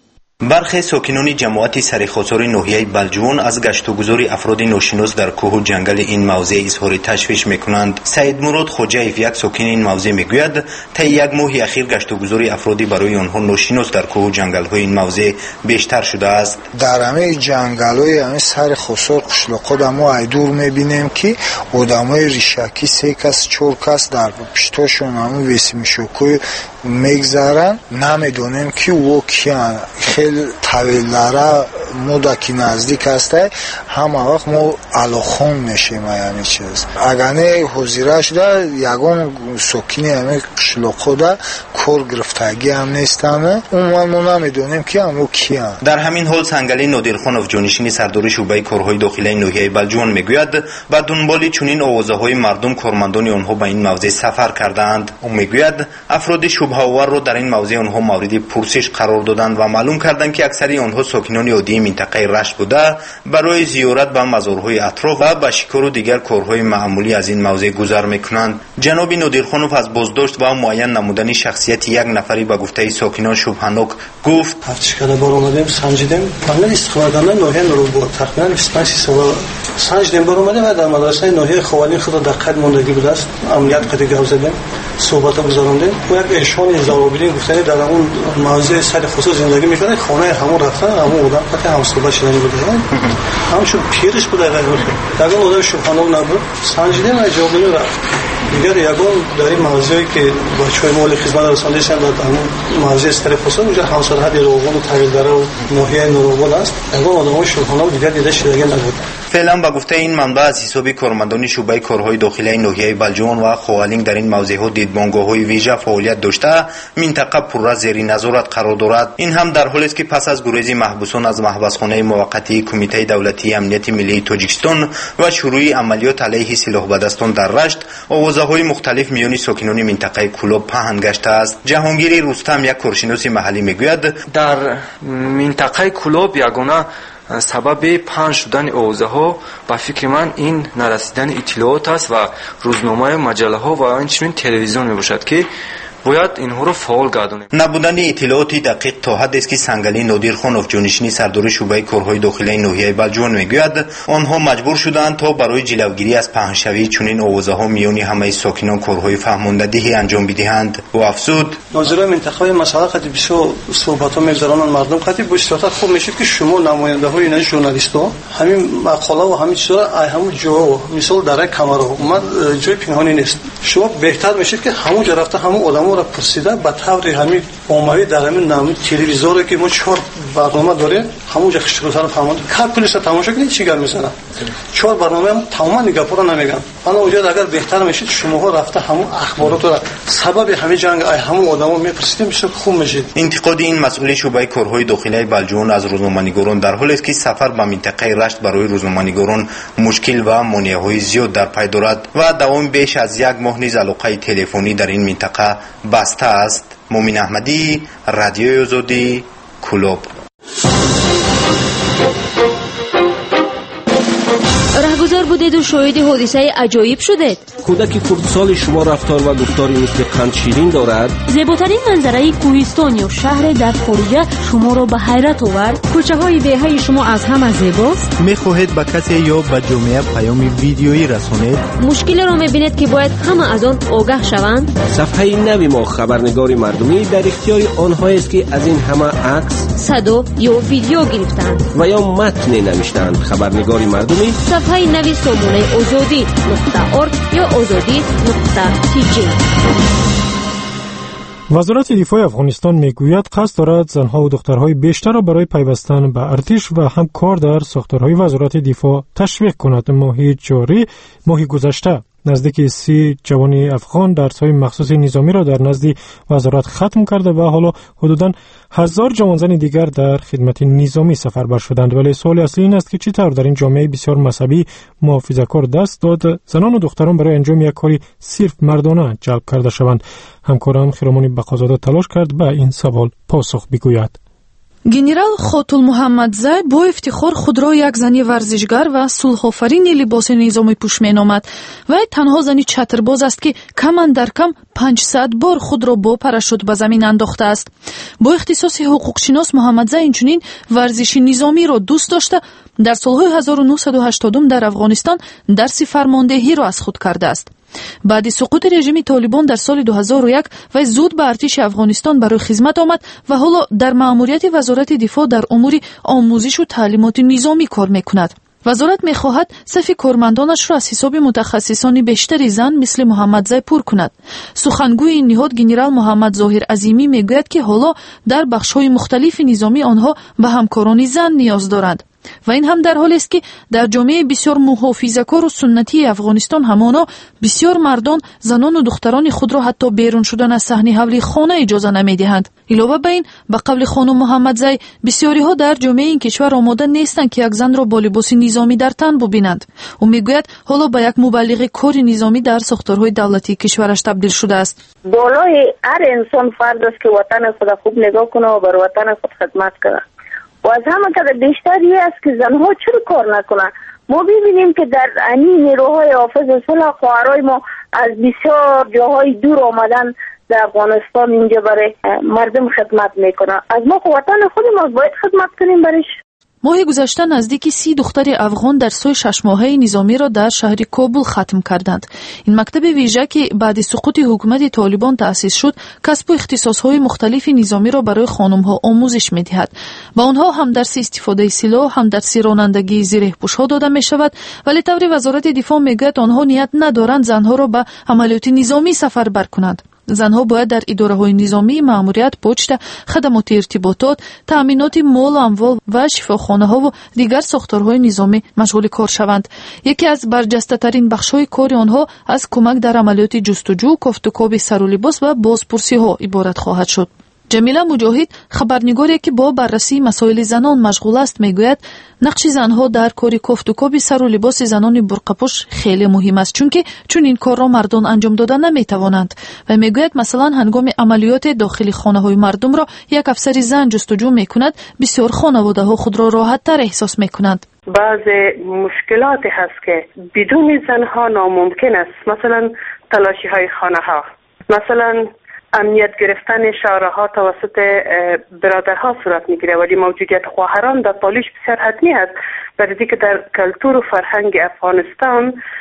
برخی ساکنان جماعت سرخوصار ناحیه بلجوان از گشت و گذار افراد ناشناس در کوه و جنگل این موضع اظهار تشویش میکنند. سعید مراد خوجایف، یک ساکن این موضع، میگوید طی یک ماه اخیر گشت و گذار افرادی برای آنها ناشناس در کوه و جنگل های این موضع بیشتر شده است. در همه جنگل های همه سرخوصار قشلاق‌ها ما ایدور میبینیم که آدمای ریشکی 3 کس 4 کس در پشتاشون همه وسیمشوکوی میگذارن. نمیدونیم که او کیان. خیلی طویل‌تره مدت که نزدیک هسته همه وقت ما علاخون میشیم. یعنی چیز اگر نه حضیره شده یگان سکنی همه قشلاق‌ها ده کار گرفتگی هم نیستن. اون ما نمیدونیم که همو کیان. در همین حال سنگلی نادرخانوف، جانشین سردار شعبه کارهای داخلی ناحیه بلجوان، میگوید با دنبال چنین آوازه‌های مردم کارمندان آنها به این موضع سفر کردند. او میگوید افراد شبهه‌آور را در این موضع آنها مورد پرسش قرار دادند و معلوم کردند که اکثری آنها ساکنان عادی منطقه رشت بوده برای زیارت به مزارهای اطراف و به شکار و دیگر کارهای معمولی از این موضع گذر میکنند. جناب نادرخانوف از بازداشت و معین نمودن شخصیت یک نفری به گفته ساکنان شبهناک گفت: هفتش کده بار اومدیم سنجیدیم پانل استفاده ناحیه نورو تقریبا 25 سال سنجیدیم بار اومدیم و در مدرسه ناحیه خوانی خود دقت موندگی بوده است. عملیات قد گاو زدیم، صحبت گذراندیم و یک اشون زاوبیدین گفتن در اون موضع سر خصوص زندگی میکنه. خانه همون رفتن همون آدم فقط هم صحبت شدنی بوده. همشون پیرش بوده. اگر آدم شبهناک نبود سنجیدیم و جواب نرفت. دیگر یگان در این موضوعی که بچه‌های مال خدمت رسانده شدن در همون موضوع استرخوصا اونجا همسرحد روغون و تغییرداره و ناحیه نوروبال است. یگان آدم‌های شبهناک دیگر دیده شدنی نبود. فعلا به گفته این منبع از حساب کارمندان شعبه کارهای داخلی ناحیه بلجوان و خوالینگ در این موضع‌ها دیدبانگاه‌های ویژه فعالیت داشته منطقه پر از زیر نظارت قرار دارد. این هم در حالی است که پس از گریز محبوسان از محبسخانه موقتی کمیته دولتی امنیت ملی تاجیکستان و شروع عملیات علیه سلاح بدستان در رشت، آوازه‌های مختلف میان ساکنان منطقه کلوب پهن گشته است. جهانگیر رستم، یک کارشناس محلی، میگوید در منطقه کلوب یگانه سبب پهن شدن آوازه‌ها با فکر من این نرسیدن اطلاعات است و روزنامه، مجله‌ها و همچنین تلویزیون میباشد که باید اینها رو فعال گردانیم. نبودن اطلاعاتی دقیق تا حدی است که سنگلی نادرخانوف، جانشین سردار شعبه کارهای داخلی ناحیه بلجوان، میگوید آنها مجبور شدند تا برای جلوگیری از پهنشوی چنین آوازه‌ها میان همه ساکنان کارهای فهماندهی انجام بدهند. و افزود ناظرای منطقه مسئله قضیه بسیار صحبت‌ها می‌گذرانند مردم قضیه به صورت خوب میشه که شما نماینده‌های اینا ژورنالیست‌ها همین مقاله و همین چیزا همون جا مثال در کامرا من جای پنهانی نیست. شما بهتر میشه که همون جا رفته همون آدم‌ها را پرسیده به طور همین عمومی در همین نام تلویزیونی که ما 4 برنامه داریم همونجا خشک‌روزان فهموند کار پلیس تماشا کنید چیکار می‌کنه 4 برنامه هم تماما نگاه نمیگن انا اونجا اگر بهتر میشید شما رفته همون اخبارات رو سبب همین جنگ همون آدما میپرسیدیم میشه خوب میشید. انتقاد این مسئول شعبه کارهای داخلی بلجون از روزنامه‌نگاران در حالی است که سفر به منطقه رشت برای روزنامه‌نگاران مشکل و مانع‌های زیاد در پی دارد و دوام بیش از 1 ماه نیز علاقه تلفنی در این منطقه بسته است. مومن احمدی، رادیوی آزادی، کلوب. رهگذر بودید و شاهد حادثه عجایب شدید. کودک خردسال شما رفتار و گفتاری مثل قند شیرین دارد. زیباترین منظره کوهستان یا شهر در خارج شما را به حیرت آورد. کوچه های دهه شما از همه زیباست. میخواهید به کسی یا به جامعه پیام ویدیویی رسانید. مشکل را میبینید که باید همه از آن آگاه شوند. صفحه نوی ما خبرنگار مردمی در اختیار آنهایی است که از این همه عکس، صدا یا ویدیو گرفتند و یا متن نوشتند. خبرنگار مردمی صفحه نوی سامانه آزادی.org یا آزادی.tg. وزارت دفاع افغانستان میگوید قصد دارد زنها و دخترهای بیشتر را برای پیوستن به ارتش و همکار در ساختارهای وزارت دفاع تشویق کند. ماه گذشته نزدیک 30 جوان افغان درس‌های مخصوص نظامی را در نزد وزارت ختم کرده و حالا حدوداً 1000 جوانزن دیگر در خدمت نظامی سفربر شدند. ولی سوال اصلی این است که چطور در این جامعه بسیار مذهبی محافظه‌کار دست داد زنان و دختران برای انجام یک کاری صرف مردانه جلب کرده شوند. همکارم خیرمانی بقازاده تلاش کرد به این سوال پاسخ بگوید. генерал Хотул Муҳаммадзай бо ифтихор худро як зани варзишгар ва сулҳофарини либоси низомӣ пӯш меномад. вай танҳо зани чатрбоз аст ки каман дар кам 500 бор худро бо парашют ба замин андохтааст. бо ихтисоси ҳуқуқшинос Муҳаммадзай инчунин варзиши низомиро дӯст дошта дар солҳои 1980 дар Афғонистон дарси фармондеҳиро аз худ кардааст. баъди суқути режими Толибон дар соли 2001 вай зуд ба артиши Афғонистон барои хизмат омад ва ҳоло дар маъмурияти вазорати дифоъ дар умури омӯзишу таълимоти низомӣ кор мекунад. вазорат мехоҳад сафи кормандонашро аз ҳисоби мутахассисони бештари зан мисли Муҳаммадзай пур кунад. сухангӯи ин ниҳод генерал Муҳаммад Зоҳир Азимӣ мегӯяд ки ҳоло дар бахшҳои мухталифи низомӣ онҳо ба ҳамкорони зан ниёз доранд. ва ин ҳам дар ҳоле аст ки дар ҷомеаи бисёр муҳофизакору суннатии Афғонистон ҳамоно бисёр мардон занону духтарони худро ҳатто берун шудан аз саҳни ҳавли хона иҷоза намедиҳанд. илова ба ин ба қавли хонум Муҳаммадзай бисёриҳо дар ҷомеаи ин кишвар омода нестанд ки як занро бо либоси низомӣ дар тан бубинанд. ӯ мегӯяд ҳоло ба як мубаллиғи кори низомӣ дар сохторҳои давлатии кишвараш табдил шудааст. болои ҳар инсон фарз аст ки ватани худро хуб нигоҳ кунад ва бар ватани худ хизмат кунад. و از همه که بیشتر یه است که زنها چرا کار نکنن. ما ببینیم که در این نیروهای حافظ صلح خواهرای ما از بسیار جاهای دور آمدن در افغانستان اینجا برای مردم خدمت میکنن. از ما وطن خود ما باید خدمت کنیم برش. моҳи гузашта наздики 30 духтари афғон дарсҳои 6 моҳаи низомиро дар шаҳри Кобул хатм карданд. ин мактаби вижа ки баъди суқути ҳукумати Толибон таъсис шуд, касбу ихтисосҳои мухталифи низомиро барои хонумҳо омӯзиш медиҳад. ба онҳо ҳам дарси истифодаи силоҳ, ҳам дарси ронандагии зиреҳпӯшҳо дода мешавад, вале таври вазорати дифоъ мегӯяд онҳо ният надоранд занҳоро ба амалиёти низомӣ сафарбар кунанд. занҳо бояд дар идораҳои низомӣ, маъмурият, почта, хадамоти иртиботот, таъминоти молу амвол ва шифохонаҳову дигар сохторҳои низомӣ машғули кор шаванд. яке аз барҷастатарин бахшҳои кори онҳо аз кӯмак дар амалиёти ҷустуҷӯ, кофтукоби сару либос ва бозпурсиҳо иборат хоҳад шуд. ҷамила муҷоҳид, хабарнигоре ки бо баррасии масоили занон машғул аст, мегӯяд нақши занҳо дар кори кофтукоби сару либоси занони бурқапӯш хеле муҳим аст, чунки чунин корро мардон анҷом дода наметавонанд. ва мегӯяд масалан ҳангоми амалиёте дохили хонаҳои мардумро як афсари зан ҷустуҷӯ мекунад, бисёр хонаводаҳо худро роҳаттар эҳсос мекунанд. بعضی مشکلات هست که بدون زنها ناممکن است. مثلا تلاشی های خانه ها، مثلا امنیت گرفتن شارع‌ها توسط برادرها صورت میگیره، ولی موجودیت خواهران در پالیش بسیار حتمی است. برای که در کلتور و فرهنگ افغانستان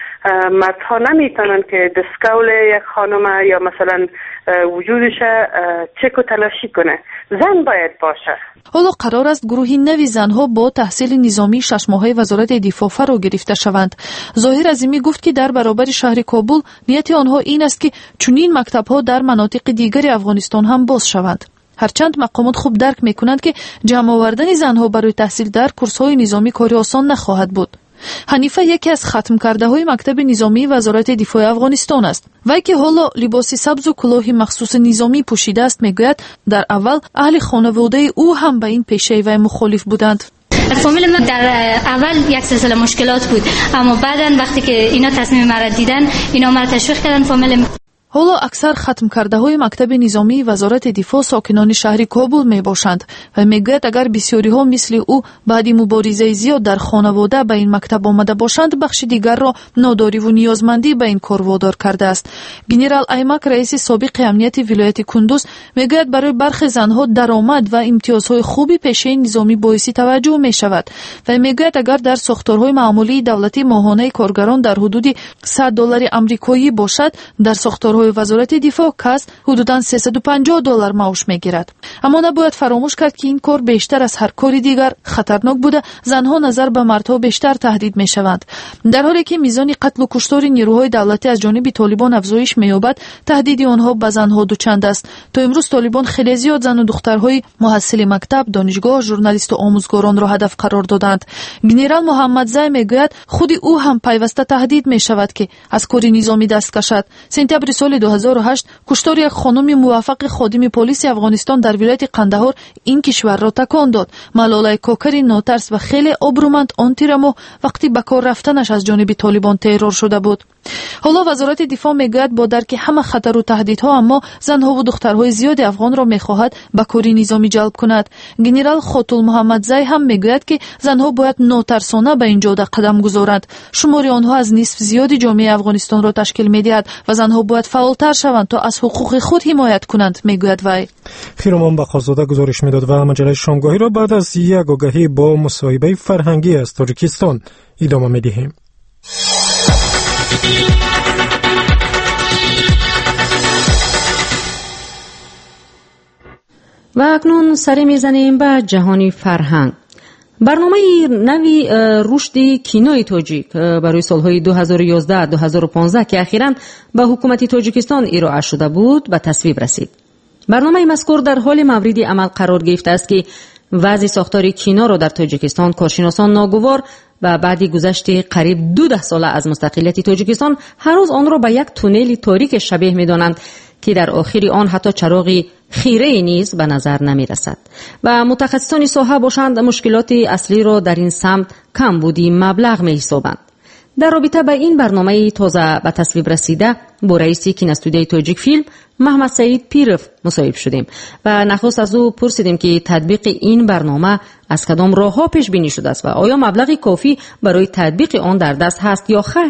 مردها نمیتونن که دستکول یک خانم یا مثلا وجودش چک و تلاشی کنه. زن باید باشه. ҳоло қарор аст гурӯҳи нави занҳо бо таҳсили низомӣ 6 моҳаи вазорати дифоъ фаро гирифта шаванд. зоҳир азимӣ гуфт ки дар баробари шаҳри Кобул нияти онҳо ин аст ки чунин мактабҳо дар манотиқи дигари Афғонистон ҳам боз шаванд. هرچند مقامات خوب درک میکنند که جمع آوردن زنها برای تحصیل در کورس‌های نظامی کاری آسان نخواهد بود. حنیفه یکی از ختم کرده های مکتب نظامی وزارت دفاع افغانستان است. وی که حالا لباس سبز و کلاه مخصوص نظامی پوشیده است میگوید در اول اهل خانواده او هم به این پیشه وی مخالف بودند. فامیل من در اول یک سلسله مشکلات بود، اما بعداً وقتی که اینا تصمیم مرا دیدن، اینا مرا تشویق کردن. فامیل حالا اکثر ختم کرده های مکتب نظامی وزارت دفاع ساکنان شهر کابل می باشند و میگوید اگر بسیاری ها مثل او بعد مبارزه زیاد در خانواده به این مکتب آمده باشند، بخش دیگر را ناداری و نیازمندی به این کار وادار کرده است. گنرال ایمک رئیس سابق امنیت ولایت کندوز میگوید برای برخی زنها درآمد و امتیازهای خوبی پیشه نظامی باعث توجه می شود و میگوید اگر در ساختارهای معمولی دولتی ماهانه کارگران در حدود $100 آمریکایی باشد، در ساختارهای وزارت دفاع کس حدوداً $350 معاش میگیرد. اما نباید فراموش کرد که این کار بیشتر از هر کاری دیگر خطرناک بوده. زنها نظر به مردها بیشتر تهدید میشوند. در حالی که میزان قتل و کشتار نیروهای دولتی از جانب طالبان افزایش مییابد، تهدید آنها به زنها دوچند است. تا امروز طالبان خیلی زیاد زن و دخترهای محصل مکتب، دانشگاه، ژورنالیست و آموزگاران را هدف قرار دادند. گنرال محمدزی میگوید خود او هم پیوسته تهدید میشود که از کار نظامی دست کشد. سپتامبر سال 2008 کشتار یک خانم موفق خادم پلیس افغانستان در ولایت قندهار این کشور را تکان داد. ملاله کوکری ناترس و خیلی آبرومند آن تیرمو وقتی به کار رفتنش از جانب طالبان ترور شده بود. حالا وزارت دفاع میگوید با درک همه خطر و تهدیدها، اما زنها و دخترهای زیاد افغان را میخواهد به کار نظامی جلب کند. گنرال خاطول محمدزی هم میگوید که زنها باید ناترسانه به این جاده قدم گذارند. شمار آنها از نصف زیادی جامعه افغانستان را تشکیل میدهد و زنها باید فعالتر شوند تا از حقوق خود حمایت کنند، میگوید وی. خیرمان بخازاده گزارش میداد و مجله شامگاهی را بعد از یک آگهی با مصاحبه فرهنگی از تاجیکستان ادامه میدهیم. و اکنون سری میزنیم به جهانی فرهنگ. برنامه نوی رشد کینوی تاجیک برای سالهای 2011-2015 که اخیراً به حکومت تاجیکستان ارائه شده بود به تصویب رسید. برنامه مذکور در حال مورد عمل قرار گرفته است که وضع ساختار کینو را در تاجیکستان کارشناسان ناگوار و بعد گذشت قریب 12 ساله از مستقلیت تاجیکستان هر روز آن را به یک تونل تاریک شبیه می‌دانند که در آخر آن حتی چراغی خیره نیز به نظر نمی رسد. و متخصصان ساحه باشند مشکلات اصلی را در این سمت کمبودی مبلغ می حسابند. در رابطه با این برنامه تازه به تصویب رسیده با رئیس کینوستودیوی تاجیک فیلم محمد سعید پیرف مصاحبه شدیم و نخست از او پرسیدیم که تطبیق این برنامه از کدام راه‌ها پیش بینی شده است و آیا مبلغ کافی برای تطبیق آن در دست هست یا خیر؟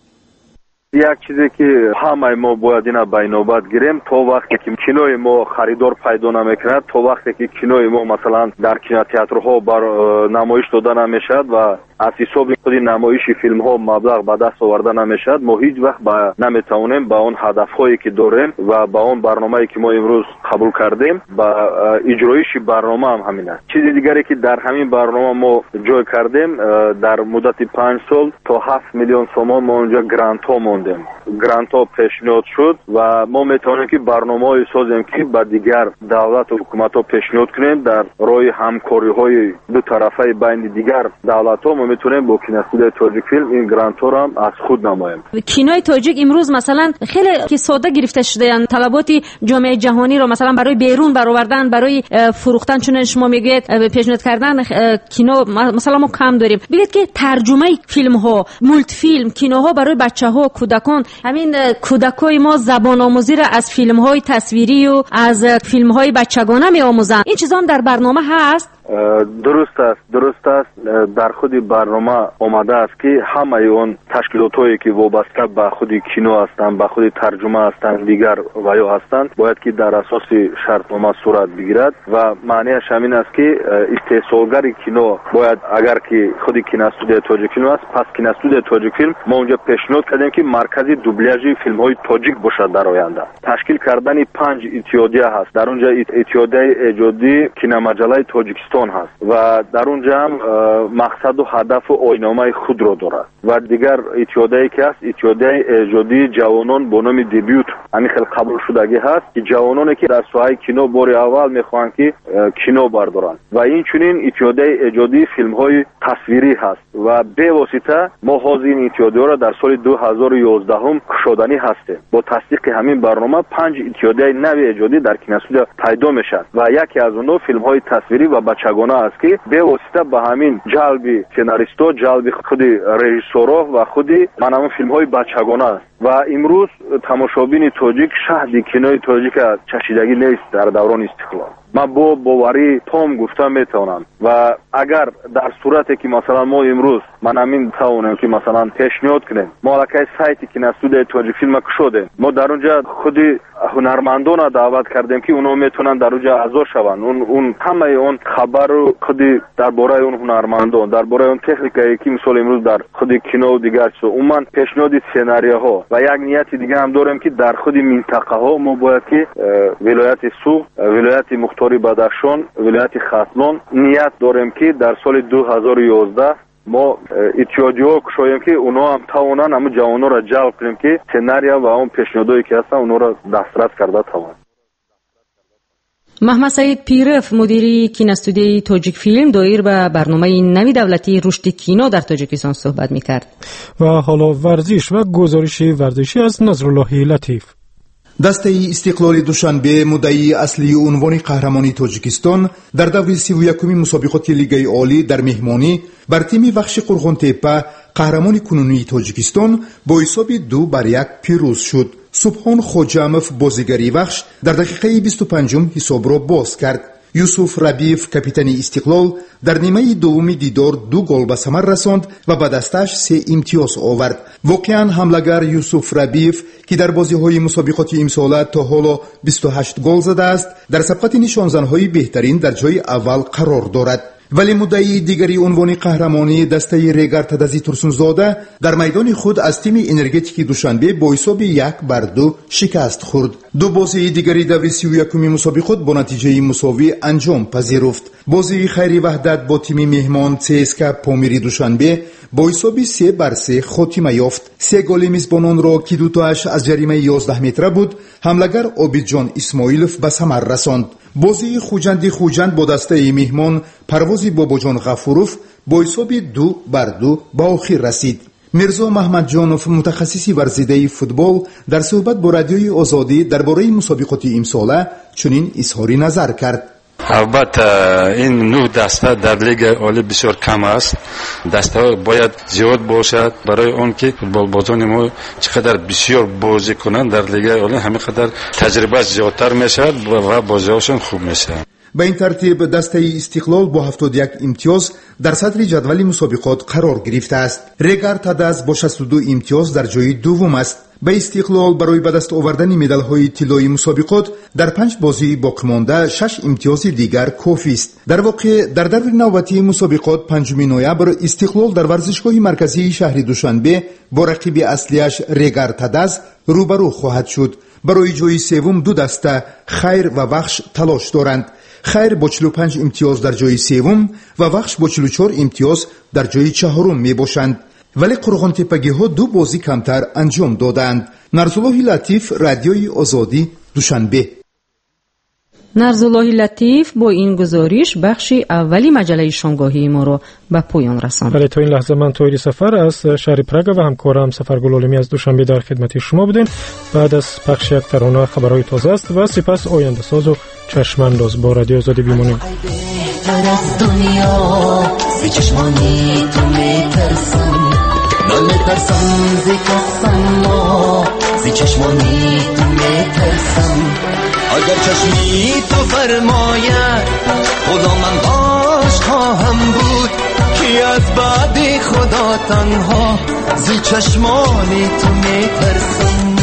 یک چیزی که همه ما باید اینا به نوبت گیریم، تا وقتی که کینوی ما خریدار پیدا نمیکند، تا وقتی که کینوی ما مثلا در کینوتئاترها بر نمایش داده نمیشد و از حساب خود نمایش فیلم ها مبلغ به دست آورده نمیشد، ما هیچ وقت نمیتوانیم به اون هدف هایی که داریم و به اون برنامه‌ای که ما امروز قبول کردیم به اجرایش برنامه هم همین است. چیز دیگری که در همین برنامه ما جای کردیم، در مدت 5 سال تا 7 میلیون تومان ما اونجا گرانت ها موندیم. گرانت ها پیشنهاد شد و ما میتونیم که برنامه‌ای سازیم که با دیگر دولت و حکومت ها پیشنهاد کنیم در راه همکاری های دو طرفه بین دیگر دولت ها. ما میتونیم با کینوستودیوی تاجیک فیلم این گرانت ها را از خود نماییم. کینوی تاجیک امروز مثلا خیلی که ساده گرفته شده اند، طلبات جامعه جهانی را مثلا برای بیرون برآوردن، برای فروختن، چون شما میگید پیشنهاد کردن کینو مثلا ما کم داریم. بگید که ترجمه فیلم ها، مولت فیلم، کینوها برای بچه‌ها، کودکان، همین کودکای ما زبان آموزی را از فیلم های تصویری و از فیلم های بچگانه میآموزند. این چیزا در برنامه هست؟ درست است. در خود برنامه آمده است که همه اون تشکیلات‌هایی که وابسته به خود کینو هستند، به خود ترجمه هستند، دیگر و یا هستند، باید که در اساس شرطنامه صورت بگیرد و معنیش همین است که استحصالگر کینو باید، اگر که خود کینوستودیوی تاجیک فیلم است، پس کینوستودیوی تاجیک فیلم ما اونجا پیشنهاد کردیم که مرکز دوبلاژ فیلم‌های تاجیک باشد در آینده. تشکیل کردن 5 اتحادیه هست. در اونجا اتحادیه ایجادی کینومجله تاجیکستان تلویزیون هست و در اونجا هم مقصد و هدف و آیین‌نامه خود را دارد و دیگر اتحادیه‌ای که است اتحادیه ایجادی جوانان با نام دیبیوت همین خیلی قبول شدگی هست که جوانانی که در ساحه کینو بار اول میخواهند که کینو بردارند و این چنین اتحادیه ایجادی فیلم‌های تصویری هست و به واسطه ما حاضر این اتحادیه را در سال 2011 هم کشادنی هستیم. با تصدیق همین برنامه 5 اتحادیه نوی ایجادی در کینوستودیو پیدا میشد و یکی از اونها فیلم‌های تصویری و بچگانه است که به واسطه به همین جلب سناریستو، جلب خود رژیسورها و خود منم فیلم‌های بچگانه است و امروز تماشابین تاجیک شاهد کینوی تاجیک چشیدگی نیست در دوران استقلال. من با باوری تام گفتم میتونم و اگر در صورتی که مثلا ما امروز من همین توانم که مثلا پیشنهاد کنیم مالکای سایتی که نستودیو تاجیک فیلم کشوده ما در اونجا خود هنرمندان را دعوت کردیم که اونا میتونن در اونجا اعضا شوند اون همه اون خبر رو خود درباره اون هنرمندان درباره اون تکنیکایی که مثلا امروز در خود کینو و دیگر چیزا من پیشنهاد سناریوها و یک نیت دیگه هم داریم که در خود منطقه ها ما باید که ولایت سوق ولایت مختاری بدخشان ولایت ختلان نیت داریم که در سال 2011 ما اتحادیه کشایم که اونا هم توانن همه جوانا را جلب کنیم که سناریو و اون پیشنهادایی که هستن اونا را دسترس کرده توان. محمد سعید پیرف مدیری کینوستودیوی تاجیک فیلم دایر به برنامه نوی دولتی رشد کینو در تاجیکستان صحبت می‌کرد. و حالا ورزش و گزارش ورزشی از نصرالله لطیف. دسته استقلال دوشنبه مدعی اصلی عنوان قهرمانی تاجیکستان در دور 31 مسابقات لیگ عالی در مهمانی بر تیم وخش قرغن‌تپه قهرمان کنونی تاجیکستان با حساب 2-1 پیروز شد. سبحان خوجامف بازیگری وخش در دقیقه 25 حساب را باز کرد. یوسف ربیف کاپیتان استقلال در نیمه دوم دیدار 2 گل به ثمر رساند و به دستش 3 امتیاز آورد. واقعا حمله‌گر یوسف ربیف که در بازی‌های مسابقات امسال تا حالا 28 گل زده است در سبقت نشانزن‌های بهترین در جای اول قرار دارد. ولی مدعی دیگری عنوان قهرمانی دسته ریگر تدزی ترسونزاده در میدان خود از تیم انرژتیک دوشنبه با حساب 1-2 شکست خورد. 2 بازی دیگری دور 31 مسابقات با نتیجه مساوی انجام پذیرفت. بازی خیری وحدت با تیم مهمان CSKA پامیری دوشنبه با حساب 3-3 خاتمه یافت. 3 گل میزبانان را که 2 تاش از جریمه 11 متره بود حمله‌گر عابدجان اسماعیلوف به ثمر رساند. بازی خوجند با دسته مهمان پروازی باباجان غفوروف با حساب 2-2 به آخر رسید. میرزا محمد جانوف متخصص ورزیده فوتبال در صحبت با رادیوی آزادی درباره مسابقات امساله چنین اظهار نظر کرد. البته این 9 دسته در لیگ عالی بسیار کم است. دسته باید زیاد باشد برای اون که فوتبالبازان ما چقدر بسیار بازی کنند در لیگ عالی همینقدر تجربه زیادتر میشد و بازی‌هاشون خوب میشه. به این ترتیب دسته استقلال با 71 امتیاز در صدر جدول مسابقات قرار گرفته است. ریگر تدز با 62 امتیاز در جای دوم است. به استقلال برای به دست آوردن مدال‌های طلایی مسابقات در 5 بازی باقی مانده 6 امتیاز دیگر کافی است. در واقع در دور نوبتی مسابقات 5 نوامبر استقلال در ورزشگاه مرکزی شهر دوشنبه با رقیب اصلیش ریگر تدز روبرو خواهد شد. برای جای سوم 2 دسته خیر و وخش تلاش دارند. خیر با 45 امتیاز در جای سوم و وخش با 44 امتیاز در جای چهارم می باشند. ولی قرغن‌تپگی ها 2 بازی کمتر انجام دادند. نرزالله لطیف رادیوی آزادی دوشنبه. نرزالله لطیف با این گزارش بخشی اولی مجله شامگاهی ما را به پایان رساند. ولی تا این لحظه من طاهری سفر از شهر پراگ و همکارم سفرگل عالمی از دوشنبه در خدمت شما بودیم. بعد از پخش یک ترانه خبرهای تازه است و سپس آینده ساز و چشمانداز با رادیو آزادی بیمونیم. از دنیا زی چشمانی تو میترسم نمیترسم زی کسم زی چشمانی تو میترسم اگر چشمی تو فرماید خدا من باش خواهم بود که از بعد خدا تنها زی چشمانی تو میترسم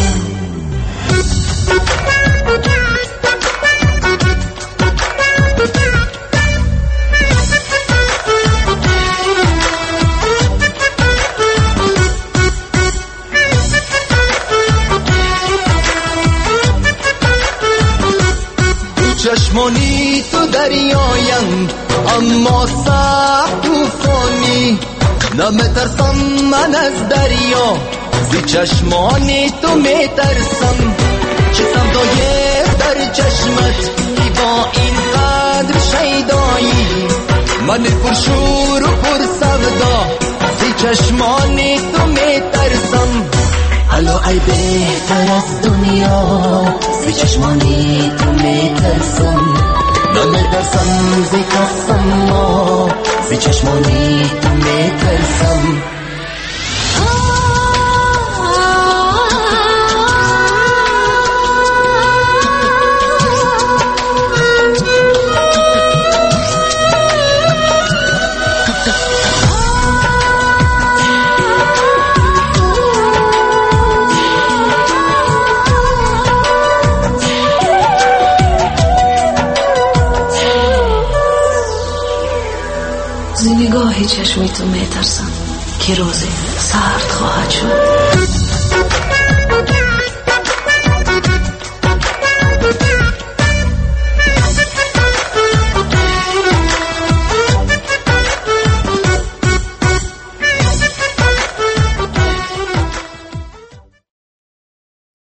چشمانی تو دریایم اما سخت توفانی نمیترسم من از دریا زی چشمانی تو میترسم چه سودای در چشمت ای با این قدر شیدایی من پرشور و پر سودا زی چشمانی تو میترسم الو ای بهتر از دنیا زی چشمانی تو میترسم نمیترسم زی کسم زی چشمانی تو میترسم نگاه چشمی تو میترسم که روزی سرد خواهد شد